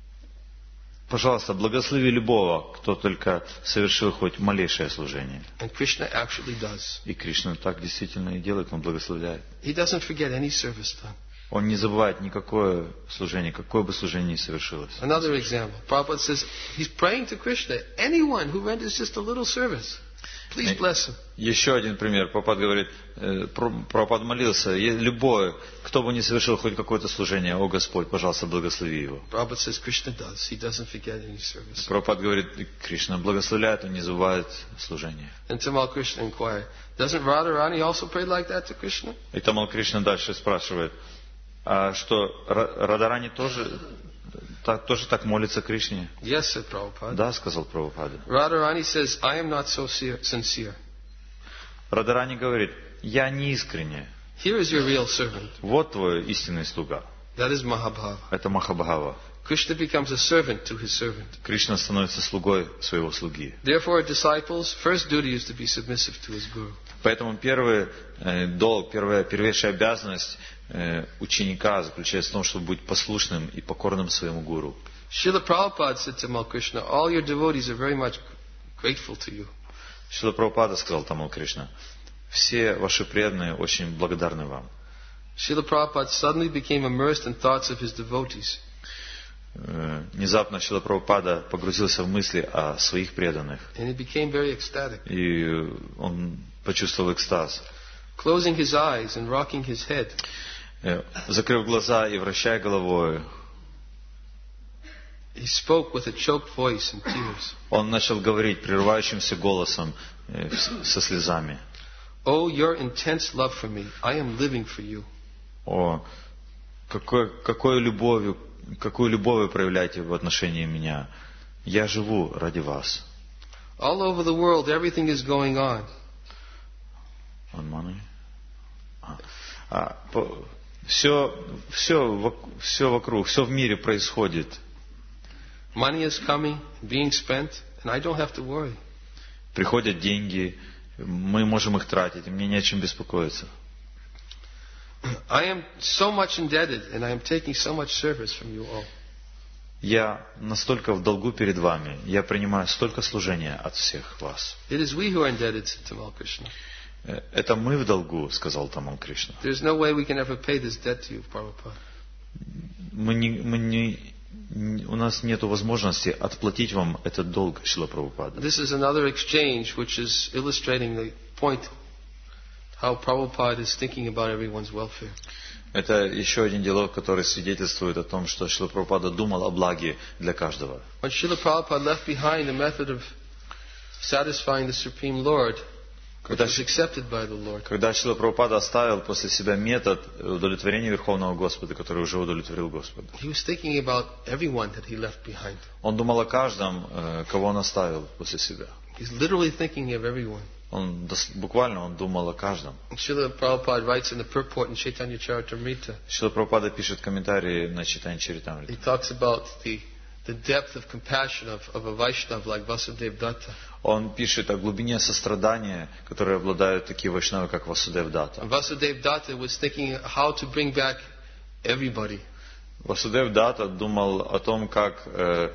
Пожалуйста, благослови любого, кто только совершил хоть малейшее служение. And Krishna actually does. И Кришна так действительно и делает, Он благословляет. He doesn't forget any service done. Он не забывает никакое служение, какое бы служение ни совершилось. Another example. Prabhupada says, he's praying to Krishna. Anyone who renders just a little service, please bless him. Еще один пример. Прабхупад говорит, э, Прабхупад молился, любой, кто бы не совершил хоть какое-то служение, о Господь, пожалуйста, благослови его. Prabhupada says Krishna does. He doesn't forget any service. Прабхупад говорит, Кришна благословляет, он не забывает служение. And Tamal Krishna inquired, doesn't Radharani also pray like that to Krishna? И Тамал Кришна дальше спрашивает, а что, Радарани тоже, так, тоже так молится Кришне? Yes, said Prabhupada. Да, сказал Прабхупада. Radharani says, I am not so sincere. Радарани говорит, я не искренне. Here is your real servant. Вот твой истинный слуга. That is Mahabhava. Это Махабхава. Krishna becomes a servant to his servant. Кришна становится слугой своего слуги. Therefore, a disciple's first duty is to be submissive to his guru. Поэтому первый э, долг, первая, первейшая обязанность э, ученика заключается в том, чтобы быть послушным и покорным своему гуру. Srila Prabhupada said to Mal Krishna, all your devotees are very much grateful to you. Шрила Прабхупада сказал Тамал Кришна, все ваши преданные очень благодарны вам. Srila Prabhupada suddenly became immersed in thoughts of his devotees. Э, внезапно Шрила Прабхупада погрузился в мысли о своих преданных. And he became very ecstatic. И он почувствовал экстаз. Closing his eyes and rocking his head, Э, закрыв глаза и вращая головой, he spoke with a choked voice and tears. он начал говорить прерывающимся голосом э, со слезами. Oh, your intense love for me. I am living for you. О, какой, какой любовью, какую любовь вы проявляете в отношении меня. Я живу ради вас. All over the world, everything is going on. On money? А, а, по, все, все, все вокруг, все в мире происходит. Money is coming, being spent, and I don't have to worry. Приходят деньги, мы можем их тратить, и мне не о чем беспокоиться. I am so much indebted, and I am taking so much service from you all. Я настолько в долгу перед вами, я принимаю столько служения от всех вас. It is we who are indebted to Tamal Krishna. Это мы в долгу, сказал Тамал Кришна. There's no way we can ever pay this debt to you, Prabhupada. Мы не, мы не, у нас нет возможности отплатить вам этот долг, Шрила Прабхупада. This is another exchange which is illustrating the point how Prabhupada is thinking about everyone's welfare. Это еще один диалог, который свидетельствует о том, что Шрила Прабхупада думал о благе для каждого. When Srila Prabhupada left behind the method of satisfying the Supreme Lord, which was accepted by the Lord, Когда Шрила Прабхупада оставил после себя метод удовлетворения Верховного Господа, который уже удовлетворил Господа, he was thinking about everyone that he left behind. он думал о каждом, кого он оставил после себя. He's literally thinking of everyone. Он буквально он думал о каждом. Srila Prabhupada writes in the purport in Chaitanya Charitamrita, Шрила Прабхупада пишет комментарии на читание he Чаритамриты. talks about the the depth of compassion of, of a Vaishnava like Vasudeva Datta. Он пишет о глубине сострадания, которые обладают такие вайшнавы, как Васудев Датта. And Vasudeva Datta was thinking how to bring back everybody. Васудев Датта думал о том, как э,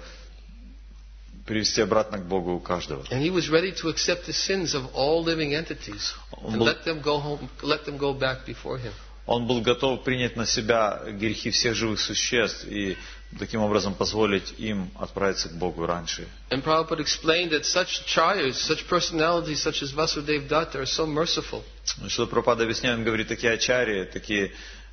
привести обратно к Богу каждого. And he was ready to accept the sins of all living entities and был, let them go home, let them go back before him. Он был готов принять на себя грехи всех живых существ и таким образом позволить им отправиться к Богу раньше. And Prabhupada explained that such acharyas, such personalities such as Vasudeva Datta are so merciful. Что Прабхупада объясняет, он говорит, такие ачарьи, такие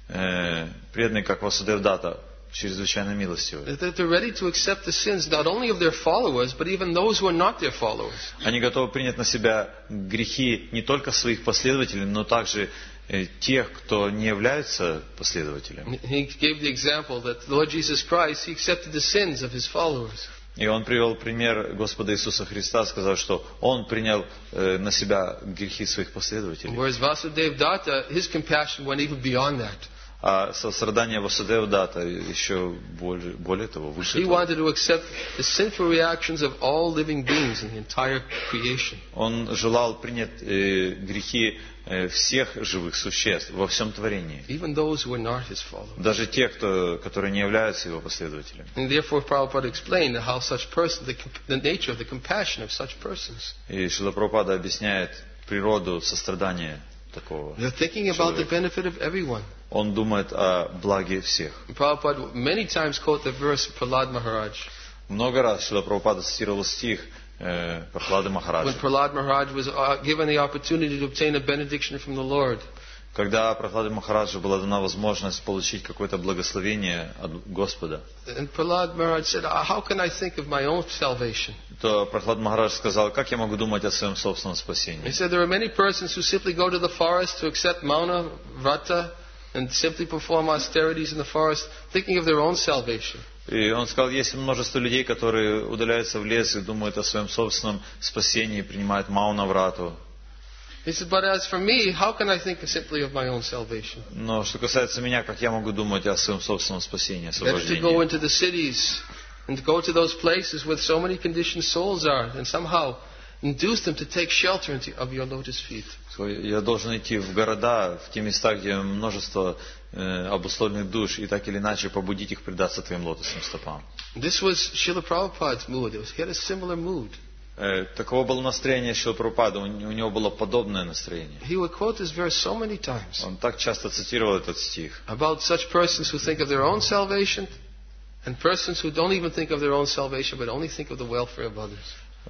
э, преданные, как Васудев Датта, чрезвычайно милостивые. That they're ready to accept the sins not only of their followers, but even those who are not their followers. Они готовы принять на себя грехи не только своих последователей, но также тех, кто не является последователем. He gave the example that the Lord Jesus Christ, he accepted the sins of his followers. И он привел пример Господа Иисуса Христа, сказав, что он принял э, на себя грехи своих последователей. Whereas Vasudeva Datta, his compassion went even beyond that. А сострадание Васудева Датта еще более, более того, выше He того. wanted to accept the sinful reactions of all living beings in the entire creation. Он желал принять э, грехи э, всех живых существ во всем творении. Even those who are not his followers. Даже те, кто, которые не являются его последователями. And therefore Prabhupada explained how such person, the, the nature of the compassion of such persons. И Шрила Прабхупада объясняет природу сострадания такого They're thinking about the человека. benefit of everyone. Он думает о благе всех. And Prabhupada many times quote the verse of Prahlad Maharaj. Много раз Шрила Прабхупада цитировал стих э, Прахлады Махараджа. When Prahlad Maharaj was uh, given the opportunity to obtain a benediction from the Lord. Когда Прахладе Махараджа была дана возможность получить какое-то благословение от Господа, And Prahlad Maharaj said, how can I think of my own salvation? то Прахлад Махарадж сказал, как я могу думать о своем собственном He спасении? said, there are many persons who simply go to the forest to accept Mauna Vrata and simply perform austerities in the forest, thinking of their own salvation. И он сказал, есть множество людей, которые удаляются в лес и думают о своем собственном спасении, принимают Мауна Врату. He said, but as for me, how can I think simply of my own salvation? Но что касается меня, как я могу думать о своем собственном спасении, Better to go освобождении? into the cities and to go to those places where so many conditioned souls are and somehow induce them to take shelter into, of your lotus feet. Я должен идти в города, в те места, где множество э, обусловленных душ, и так или иначе побудить их предаться твоим лотосным стопам. This was Srila Prabhupada's mood. It was, he had a similar mood. Э, таково было настроение Шрилы Прабхупады, у, у него было подобное настроение. He would quote this verse so many times Он так часто цитировал этот стих. about such persons who think of their own salvation and persons who don't even think of their own salvation but only think of the welfare of others.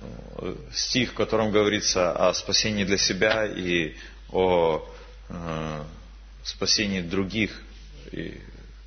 Стих, в котором говорится о спасении для себя и о э, спасении других, и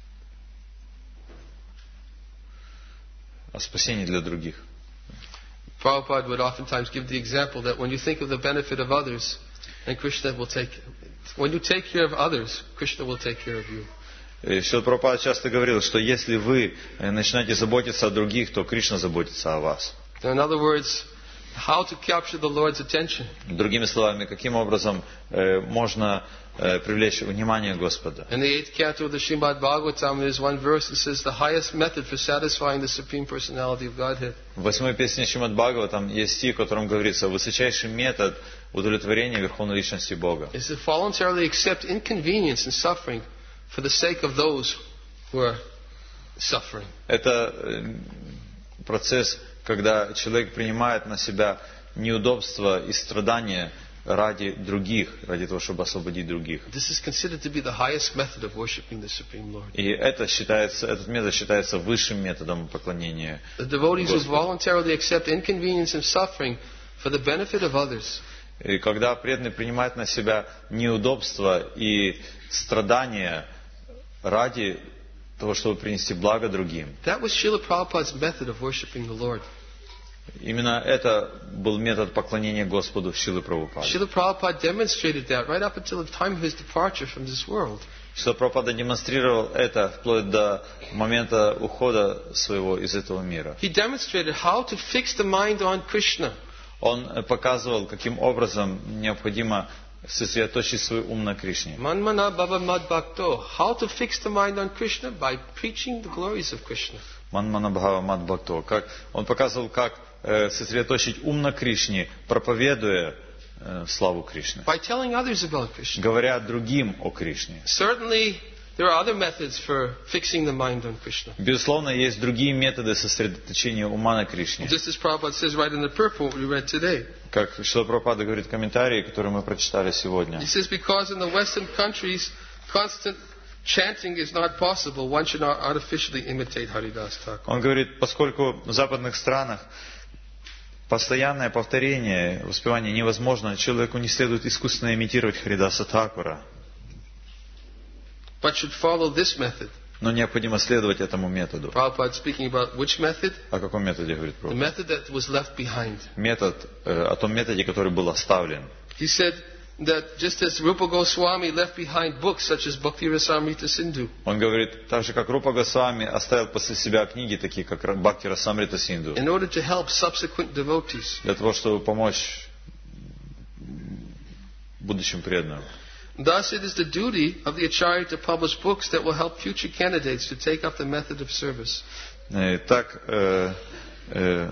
о спасении для других. Prabhupada would oftentimes give the example that when you think of the benefit of others, then Krishna will take, when you take care of others, Krishna will take care of you. Шрила Прабхупада часто говорил, что если вы начинаете заботиться о других, то Кришна заботится о вас. In other words, how to capture the Lord's attention. Другими словами, каким образом э, можно э, привлечь внимание Господа. In the eighth canto of the Srimad Bhagavatam, there's one verse that says the highest method for satisfying the Supreme Personality of Godhead В восьмой песне Шримад Бхагаватам есть стих, в котором говорится: высочайший метод удовлетворения Верховной Личности Бога is to voluntarily accept inconvenience and suffering for the sake of those who are suffering. Это э, процесс, когда человек принимает на себя неудобства и страдания ради других, ради того, чтобы освободить других. This is considered to be the highest method of worshiping the Supreme Lord. И это считается, этот метод считается высшим методом поклонения The devotees who Господу. voluntarily accept inconvenience and suffering for the benefit of others, И когда преданный принимает на себя неудобства и страдания ради того, чтобы принести благо другим, that was Srila Prabhupada's method of worshiping the Lord. именно это был метод поклонения Господу Шрилы Прабхупады. Srila Prabhupada demonstrated that right up until the time of his departure from this world. Шрила Прабхупада демонстрировал это вплоть до момента ухода своего из этого мира. He demonstrated how to fix the mind on Krishna. Он показывал, каким образом необходимо сосредоточить свой ум на Кришне. Manmana bhava mad bhakto. How to fix the mind on Krishna? By preaching the glories of Krishna. Манманабхава Мадбхакто. Как он показывал, как э, сосредоточить ум на Кришне, проповедуя э, славу Кришны. By telling others about Krishna. Говоря другим о Кришне. Certainly, there are other methods for fixing the mind on Krishna. Безусловно, есть другие методы сосредоточения ума на Кришне. Just as Prabhupada says right in the purport we read today. Как Шрила Прабхупада говорит в комментарии, которые мы прочитали сегодня. He says because in the Western countries constant chanting is not possible, one should not artificially imitate Haridas Thakur. Он говорит, поскольку в западных странах постоянное повторение, воспевание невозможно, человеку не следует искусственно имитировать Харидаса Thakura. But should follow this method. Но необходимо следовать этому методу. Prabhupada speaking about which method? О каком методе говорит The Прабхупада? method that was left behind. Метод, э, о том методе, который был оставлен. He said that just as Rupa Goswami left behind books such as Bhakti Rasamrita Sindhu. Он говорит, так же как Рупа Госвами оставил после себя книги, такие как Бхакти Расамрита Синду, In order to help subsequent devotees. для того, чтобы помочь будущим преданным. Thus it is the duty of the Acharya to publish books that will help future candidates to take up the method of service. И так, э, э,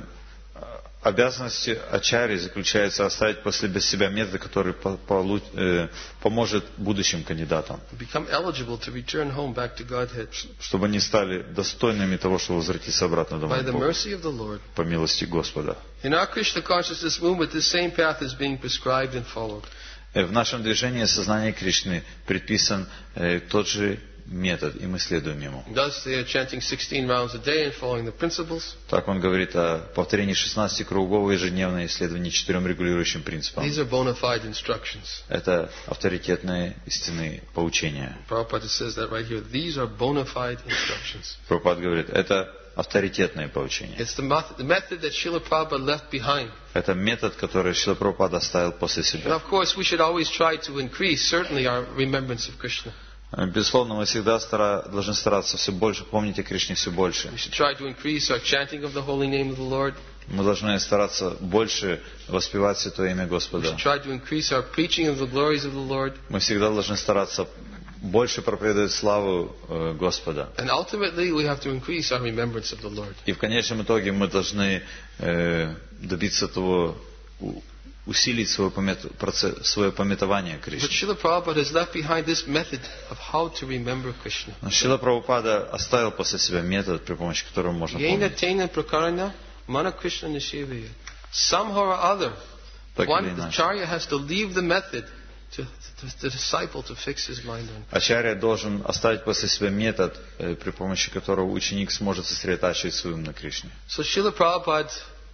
обязанность ачарьи заключается оставить после себя метод, который по, полу, э, поможет будущим кандидатам, Become eligible to return home back to Godhead. чтобы они стали достойными того, чтобы возвратиться обратно домой By к the Богу, mercy of the Lord. по милости Господа. In our Krishna consciousness movement, this same path is being prescribed and followed. В нашем движении сознания Кришны предписан э, тот же метод, и мы следуем ему. Thus they are chanting sixteen rounds a day and following the principles. Так он говорит о повторении шестнадцати кругов ежедневно, исследовании четырем регулирующим принципам. These are bona fide instructions. Это авторитетные истинные поучения. Prabhupada says that right here. These are bona fide instructions. Прабхупад говорит, это авторитетные поучения. It's the method, the method that Srila Prabhupada лeft behind. Это метод, который Шрила Прабхупада оставил после And себя. of course, we should always try to increase, certainly, our remembrance of Krishna. Безусловно, мы всегда стара... должны стараться все больше помнить о Кришне все больше. We should try to increase our chanting of the holy name of the Lord. Мы должны стараться больше воспевать Святое имя We Господа. should try to increase our preaching of the glories of the Lord. Мы всегда должны стараться больше проповедовать славу э, Господа. And ultimately, we have to increase our remembrance of the Lord. И в конечном итоге мы должны э, добиться того, у- усилить свое, помет... процесс... свое пометование But Кришне. Srila Prabhupada has left behind this method of how to remember Krishna. Но Шрила Прабхупада оставил после себя метод, при помощи которого можно Yena помнить. tena prakarana mana Krishna nishivaya. Somehow or other, Так или one the иначе. Acharya has to leave the method to, to the disciple to fix his mind on. Ачарья должен оставить после себя метод, э, при помощи которого ученик сможет сосредотачивать свой ум на Кришне. So Srila Prabhupada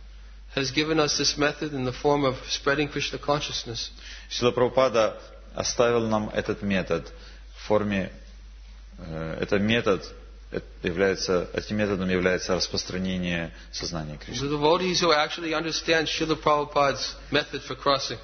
has given us this method in the form of spreading Krishna consciousness. Шрила Прабхупада оставил нам этот метод в форме, э, это метод это является, этим методом является распространение сознания The Кришны. devotees who actually understand Srila Prabhupada's method for crossing,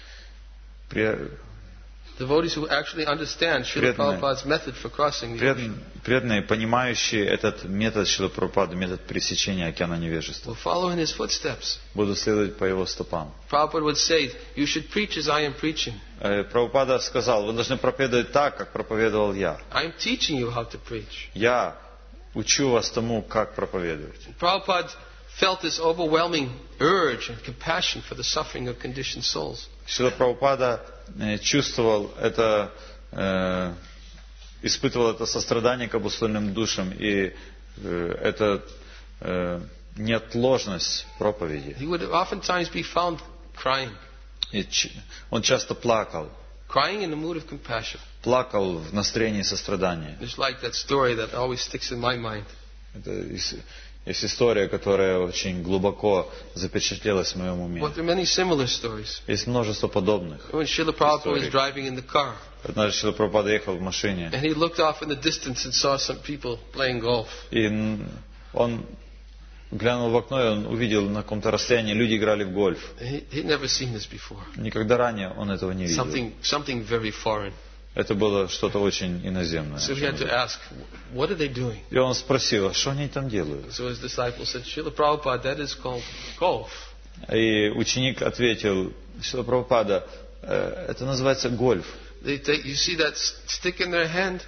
Пре- devotees who actually understand Srila Преданные. Prabhupada's method for crossing the ocean, пред- Преданные, понимающие этот метод Шрила Прабхупады, метод пресечения океана невежества, will follow in his footsteps. будут следовать по его стопам. Prabhupada would say, you should preach as I am preaching. Э, Прабхупада сказал, вы должны проповедовать так, как проповедовал я. I am teaching you how to preach. Я учу вас тому, как проповедовать. Prabhupada felt this overwhelming urge and compassion for the suffering of conditioned souls. Шрила Прабхупада э, чувствовал это, э, испытывал это сострадание к обусловленным душам и э, это э, неотложность проповеди. He would oftentimes be found crying, И ч- он часто плакал, crying in a mood of compassion. плакал в настроении сострадания. It's like that story that always sticks in my mind. Это есть, есть история, которая очень глубоко запечатлелась в моем уме. But there are many similar stories. Есть множество подобных. When Srila Prabhupada was Историй. driving in the car, Однажды Шрила Прабхупада ехал в машине, and he looked off in the distance and saw some people playing golf. и н- он глянул в окно, и он увидел на каком-то расстоянии, люди играли в гольф. He, he'd never seen this before. Никогда ранее он этого не видел. Something, something very foreign. Это было что-то очень иноземное. So he had to ask, what are they doing? И он спросил, а что они там делают? So his disciple said, Srila Prabhupada, that is called golf. И ученик ответил, Шрила Прабхупада, «Э, это называется гольф. They take, you see that s- stick in their hand?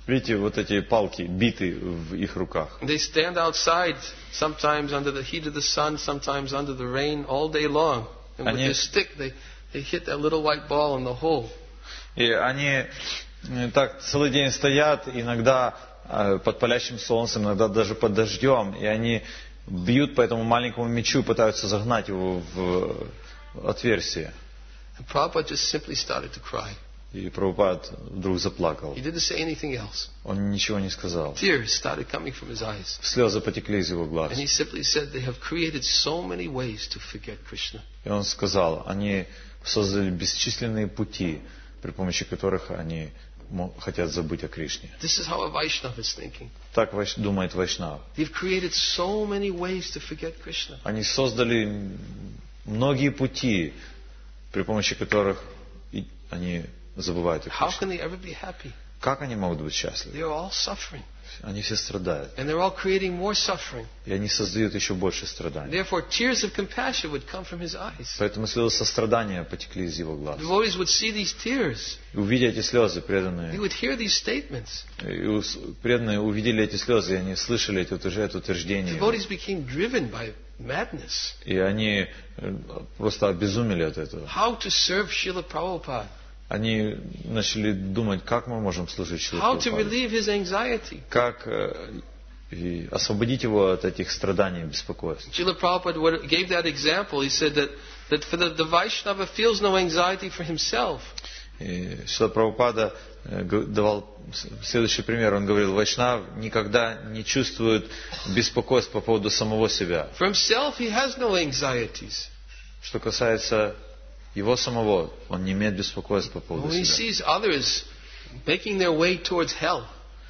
Видите, вот эти палки, биты в их руках. They stand outside, sometimes under the heat of the sun, sometimes under the rain, all day long. And with Они- their stick, they, they hit that little white ball in the hole. И они э, так целый день стоят, иногда э, под палящим солнцем, иногда даже под дождем, и они бьют по этому маленькому мячу и пытаются загнать его в отверстие. And Prabhupada just simply started to cry. И Прабхупад вдруг заплакал. He didn't say anything else. Он ничего не сказал. Tears started coming from his eyes. Слезы потекли из его глаз. And he simply said, they have created so many ways to forget Krishna. И он сказал, они создали бесчисленные пути, при помощи которых они мо- хотят забыть о Кришне. This is how a Vaishnava is thinking. Так вайш- думает Вайшнав. They've created so many ways to forget Krishna. Они создали многие пути, при помощи которых и- они забывают о How Кришне. can they ever be happy? Как они могут быть счастливы? They're all suffering. Они все страдают. And they're all creating more suffering. И они создают еще больше страданий. Therefore, tears of compassion would come from his eyes. Поэтому слезы сострадания потекли из его глаз. Devotees would see these tears. И увидя эти слезы, They преданные, would hear these statements. и ус- преданные увидели эти слезы, и они слышали эти утверждения, это утверждение. Devotees became driven by madness. И они э, просто обезумели от этого. How to serve Srila Prabhupada. Они начали думать, как мы можем служить Шриле How to Прабхупаде. relieve his anxiety. Как э, и освободить его от этих страданий и беспокойств. Srila Prabhupada what- gave that example. He said that, that for the, the Vaishnava feels no anxiety for himself. И Шрила Прабхупада э, г- давал с- следующий пример. Он говорил, Вайшнав никогда не чувствует беспокойств по поводу самого себя. For himself, he has no anxieties. Что касается его самого, он не имеет беспокойств по But поводу when he себя. sees others making their way towards hell,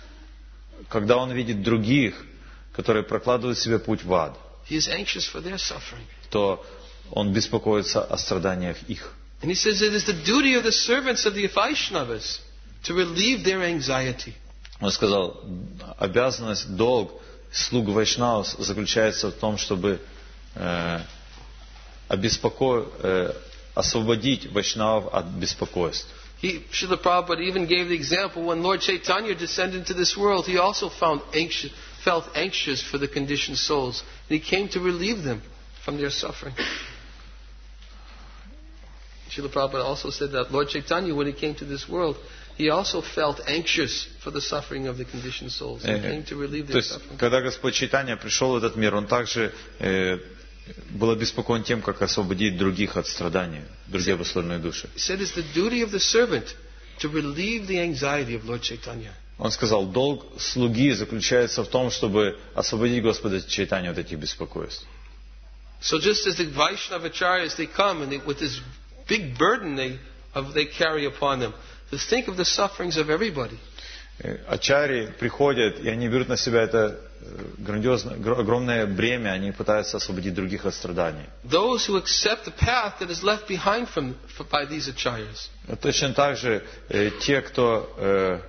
Когда он видит других, которые прокладывают себе путь в ад, he is anxious for their suffering. то он беспокоится о страданиях их. And he says it is the duty of the servants of the Vaishnavas to relieve their anxiety. Он сказал, обязанность, долг слуг Вайшнавов заключается в том, чтобы э, обеспоко- э, освободить Вайшнавов от беспокойств. He, Srila Prabhupada even gave the example when Lord Chaitanya descended into this world, he also found anxious, felt anxious for the conditioned souls. And he came to relieve them from their suffering. Srila Prabhupada also said that Lord Chaitanya, when he came to this world, he also felt anxious for the suffering of the conditioned souls. He came to relieve То their есть, suffering. когда Господь Чайтанья пришел в этот мир, Он также э, был обеспокоен тем, как освободить других от страданий, другие обусловленные души. He said it's the duty of the servant to relieve the anxiety of Lord Chaitanya. Он сказал, долг слуги заключается в том, чтобы освободить Господа Чайтанью от этих беспокойств. So just as the Vaishnavacharyas, they come and they, with this big burden they, of, they carry upon them, to think of the sufferings of everybody. Э, Ачари приходят, и они берут на себя это э, грандиозное, гро- огромное бремя, они пытаются освободить других от страданий. Those who accept the path that is left behind from, for, by these acharyas. Точно так же э, те, кто э,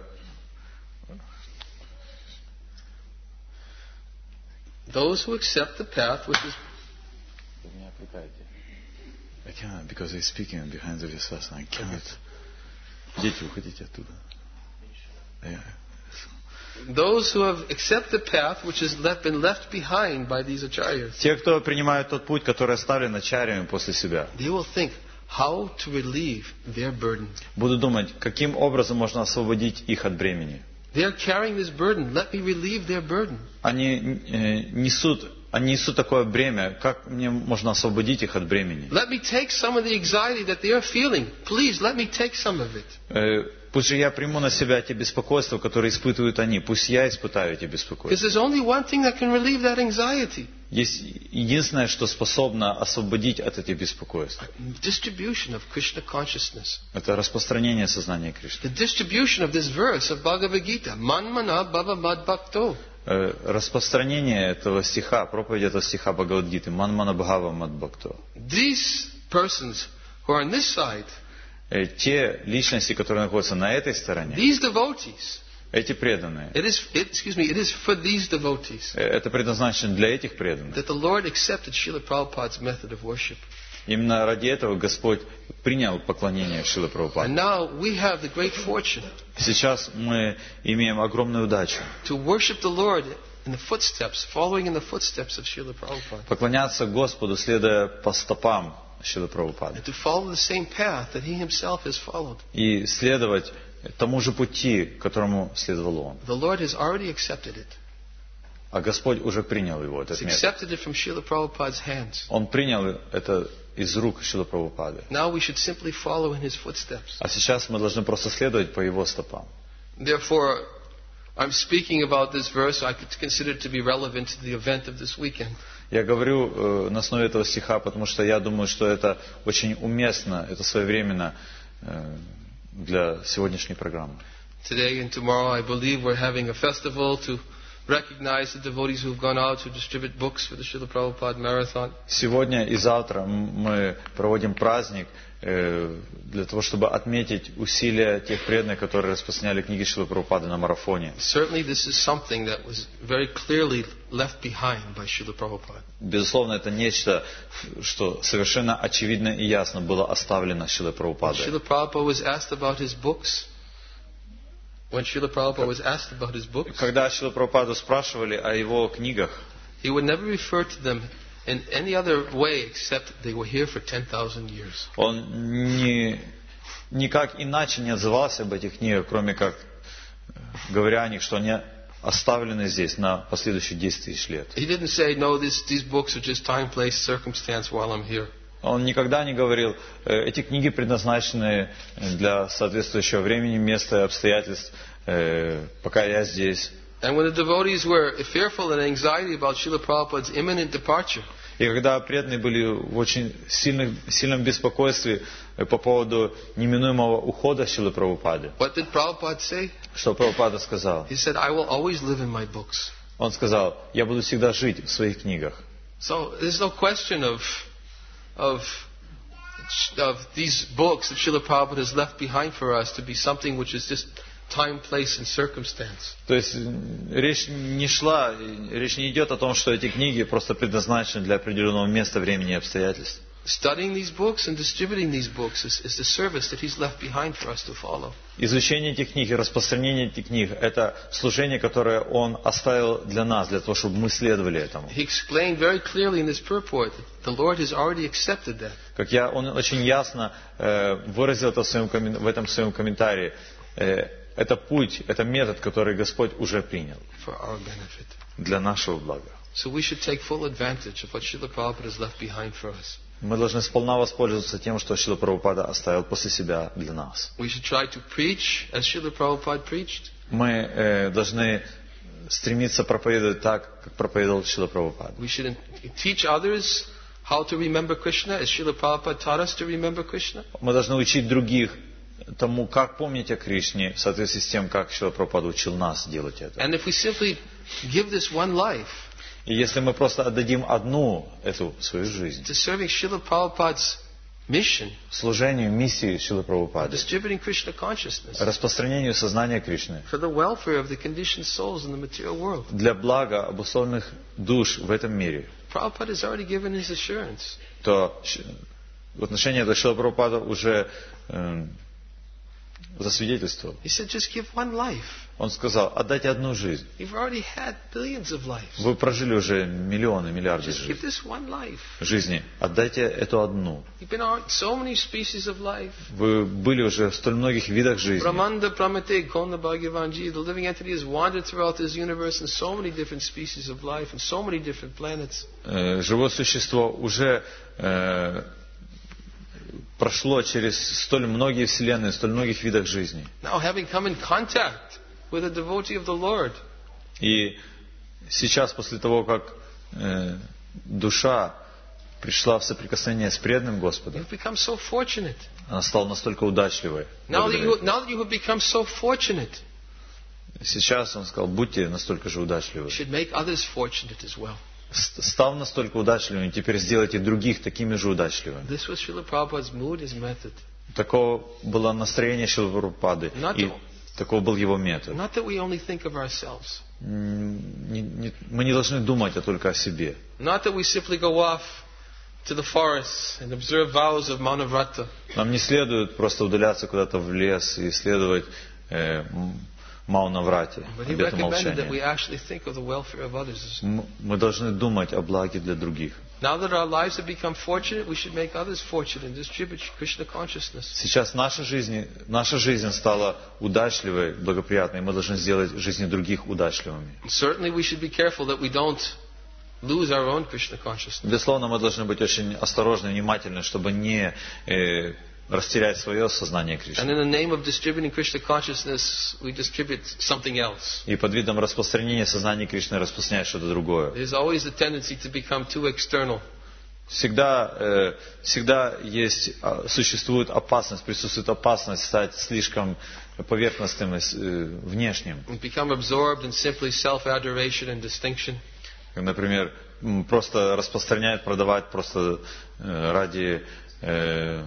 Those who accept the path which is... Вы меня отвлекаете. I cannot, because he's speaking behind the Visvasana. I cannot. Дети, уходите оттуда. Я- Those who have accept the path which has left, been left behind by these acharyas. Те, кто принимают тот путь, который оставлен ачарьями после себя, They will think how to relieve their burden. будут думать, каким образом можно освободить их от бремени. They are carrying this burden. Let me relieve their burden. Они э, несут, они несут такое бремя, как мне можно освободить их от бремени? Let me take some of the anxiety that they are feeling. Please, let me take some of it. Э, Пусть же я приму на себя те беспокойства, которые испытывают они. Пусть я испытаю эти Because беспокойства. there's only one thing that can relieve that anxiety. Есть единственное, что способно освободить от этих беспокойств. Distribution of Krishna consciousness. Это распространение сознания Кришны. The distribution of this verse of Bhagavad Gita. Manmana bhava mad bhakto. Э, Распространение этого стиха, проповедь этого стиха Бхагавад-гиты. Манмана бхава мадбхакто. These persons who are on this side, Э, Те личности, которые находятся на этой стороне, these devotees, эти преданные, it is, it, excuse me, it is for these devotees э, это предназначено для этих преданных. that the Lord accepted Srila Prabhupada's method of worship. Именно ради этого Господь принял поклонение Шрилы And Прабхупады. now we have the great fortune Сейчас мы имеем огромную удачу to worship the Lord in the footsteps, following in the footsteps of Srila Prabhupada, поклоняться Господу, следуя по стопам Шрилы Прабхупады. and to follow the same path that he himself has followed. И следовать тому же пути, которому следовал он. The Lord has already accepted it. А Господь уже принял его, этот He's метод. accepted it from Srila Prabhupada's hands. Он принял это из рук Шрилы Прабхупады. Now we should simply follow in his footsteps. А сейчас мы должны просто следовать по его стопам. Therefore, I'm speaking about this verse. I could consider it to be relevant to the event of this weekend. Я говорю э, на основе этого стиха, потому что я думаю, что это очень уместно, это своевременно э, для сегодняшней программы. Today and tomorrow, I believe we're having a festival to recognize the devotees who've gone out to distribute books for the Srila Prabhupada Marathon. Сегодня и завтра мы проводим праздник э, для того, чтобы отметить усилия тех преданных, которые распространяли книги Шрилы Прабхупады на марафоне. Certainly, this is something that was very clearly left behind by Srila Prabhupada. Безусловно, это нечто, что совершенно очевидно и ясно было оставлено Шрилой Прабхупадой. Srila Prabhupada was asked about his books. When Srila Prabhupada was asked about his books, Когда Шрилу Прабхупаду спрашивали о его книгах, he would never refer to them in any other way except they were here for ten thousand years. он ни, никак иначе не отзывался об этих книгах, кроме как говоря о них, что они оставлены здесь на последующие десять тысяч лет. He didn't say, no, this, these books are just time, place, circumstance while I'm here. Он никогда не говорил, э, эти книги предназначены для соответствующего времени, места и обстоятельств, э, пока я здесь. And when the devotees were fearful and anxiety about Srila Prabhupada's imminent departure, И когда преданные были в очень сильных, сильном беспокойстве э, по поводу неминуемого ухода Шрилы Прабхупады, what did Prabhupada say? что Прабхупада сказал? He said, I will always live in my books. Он сказал, я буду всегда жить в своих книгах. So there's no question of, of, of these books that Srila Prabhupada has left behind for us to be something which is just time, place, and circumstance. То есть речь не шла, речь не идет о том, что эти книги просто предназначены для определенного места, времени и обстоятельств. Studying these books and distributing these books is, is the service that He's left behind for us to follow. Изучение этих книг и распространение этих книг – это служение, которое Он оставил для нас, для того, чтобы мы следовали этому. He explained very clearly in this purport that the Lord has already accepted that. Как я, Он очень ясно э, выразил это в, своем, в этом своем комментарии. Э, это путь, это метод, который Господь уже принял For our benefit. для нашего блага. So we should take full advantage of what Srila Prabhupada has left behind for us. Мы должны сполна воспользоваться тем, что Шрила Прабхупада оставил после себя для нас. We should try to preach as Srila Prabhupada preached. Мы э, должны стремиться проповедовать так, как проповедовал Шрила Прабхупада. We should teach others how to remember Krishna as Srila Prabhupada taught us to remember Krishna. Мы должны учить других тому, как помнить о Кришне, в соответствии с тем, как Шрила Прабхупада учил нас делать это. And if we simply give this one life И если мы просто отдадим одну эту свою жизнь to serving Srila Prabhupada's mission, служению, миссии Шрилы Прабхупады, distributing Krishna consciousness распространению сознания Кришны, for the welfare of the conditioned souls in the material world, для блага обусловленных душ в этом мире, Prabhupada has already given his assurance. то в отношении этого Шрила Прабхупада уже э, засвидетельствовал. He said, just give one life. Он сказал, отдайте одну жизнь. You've already had billions of lives. Вы прожили уже миллионы, миллиарды Just give жизней. this one life. жизни. Отдайте эту одну. You've been on so many species of life. Вы были уже в столь многих видах жизни. Brahmanda Pramate Konda Bhagavanji, the living entity has wandered throughout this universe in so many different species of life and so many different planets. Э, Живое существо уже э, прошло через столь многие вселенные, столь многих видах жизни. Now, having come in contact with a devotee of the Lord, И сейчас, после того, как э, душа пришла в соприкосновение с преданным Господом, you've become so fortunate. она стала настолько удачливой. Now that, благодаря you, now that you have become so fortunate, Сейчас он сказал, будьте настолько же удачливы. you should make others fortunate as well. Ст- Став настолько удачливым, теперь сделайте других такими же удачливыми. This was Srila Prabhupada's mood, his method. Такого было настроение Шрилы Прабхупады, Not и to- таков был его метод. Not that we only think of ourselves. М, не- не- Мы не должны думать а только о себе. Not that we simply go off to the forests and observe vows of Manavrata. Нам не следует просто удаляться куда-то в лес и исследовать э, Маунаврати, But he обет recommended that we молчания. actually think of the welfare of others. М- Мы должны думать о благе для других. Now that our lives have become fortunate, we should make others fortunate and distribute Krishna consciousness. Сейчас наша жизнь, наша жизнь стала удачливой, благоприятной, и мы должны сделать жизни других удачливыми. Certainly we should be careful that we don't lose our own Krishna consciousness. Безусловно, мы должны быть очень осторожны, внимательны, чтобы не э, растерять свое сознание And Кришны. in the name of distributing Krishna consciousness, we distribute something else. И под видом распространения сознания Кришны распространять что-то другое. There's always a tendency to become too external. Всегда, э, всегда есть, а, существует опасность, присутствует опасность стать слишком поверхностным и э, внешним. We become absorbed in simply self-adoration and distinction. Например, м, просто распространять, продавать просто э, ради э,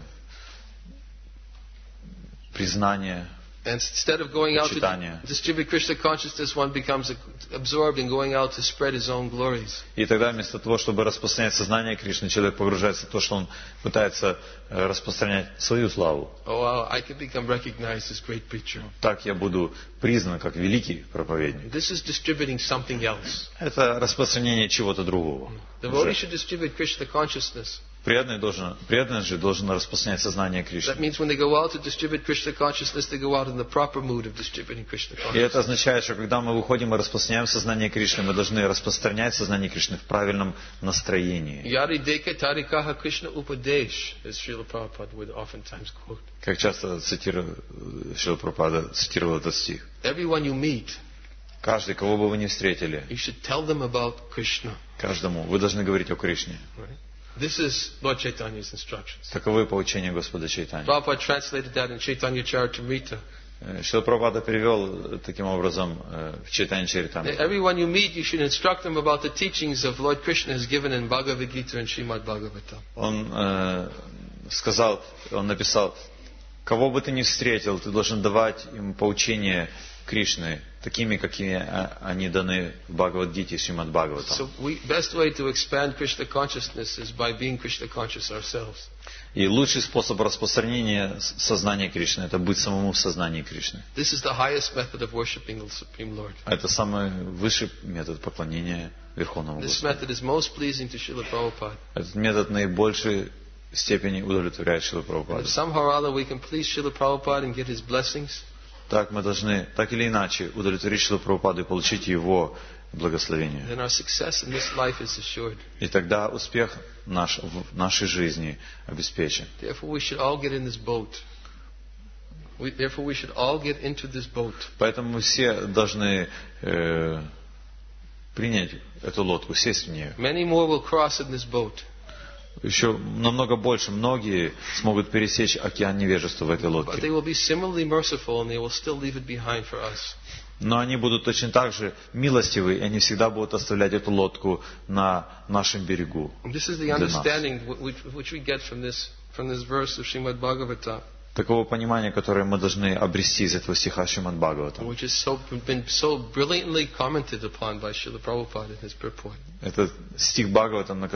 признания. And instead of going out to Почитание. distribute Krishna consciousness, one becomes absorbed in going out to spread his own glories. И тогда вместо того, чтобы распространять сознание Кришны, человек погружается в то, что он пытается э, распространять свою славу. Oh, I can become recognized as great preacher. Так я буду признан как великий проповедник. This is distributing something else. Это распространение чего-то другого. Devotee Уже. should distribute Krishna consciousness. Преданный, должен, преданный же должен распространять сознание That Кришны. means when they go out to distribute Krishna consciousness, they go out in the proper mood of distributing Krishna И это consciousness. означает, что когда мы выходим и распространяем сознание Кришны, мы должны распространять сознание Кришны в правильном настроении. Yari deka tarikaha Krishna upadesh, as Srila Prabhupada would oftentimes quote. Как часто цитирую, Шрила Прабхупада цитировал этот стих. Everyone you meet, Каждый, кого бы вы ни встретили, you should tell them about Krishna. каждому, вы должны говорить о Кришне. Right? This is Lord Chaitanya's instructions. Таковы поучения Господа Чайтаньи. Prabhupada translated that in Chaitanya Charitamrita. Шрила Прабхупада перевел таким образом э, в Чайтанья Чаритамриту. Everyone you meet, you should instruct them about the teachings of Lord Krishna as given in Bhagavad Gita and Srimad Bhagavatam. Он э, сказал, он написал, кого бы ты ни встретил, ты должен давать им поучения Кришны, такими, какими они даны в Бхагавад-гите и Шримад Бхагаватам. So we, best way to expand Krishna consciousness is by being Krishna conscious ourselves. И лучший способ распространения сознания Кришны – это быть самому в сознании Кришны. This is the highest method of worshiping the Supreme Lord. Это самый высший метод поклонения Верховному This Господу. method is most pleasing to Srila Prabhupada. Этот метод в наибольшей степени удовлетворяет Шрилу And Прабхупаду. if somehow or other we can please Srila Prabhupada and get his blessings, Так мы должны, так или иначе, удовлетворить Шрилу Прабхупаду и получить его благословение. then our success in this life is assured. И тогда успех наш в нашей жизни обеспечен. Therefore, we should all get in this boat. We, therefore, we should all get into this boat. Поэтому мы все должны э, принять эту лодку, сесть в нее. Many more will cross in this boat. Еще намного больше, многие смогут пересечь океан невежества в этой But лодке. they will be similarly merciful and they will still leave it behind for us. Но они будут точно так же милостивы, и они всегда будут оставлять эту лодку на нашем берегу. And this is the Для нас. understanding which, which we get from this, from this verse of Srimad Bhagavatam, Такого понимания, которое мы должны обрести из этого стиха Шримад Бхагаватам. which has so, been so brilliantly commented upon by Srila Prabhupada in his purport. Это стих Бхагаватам, на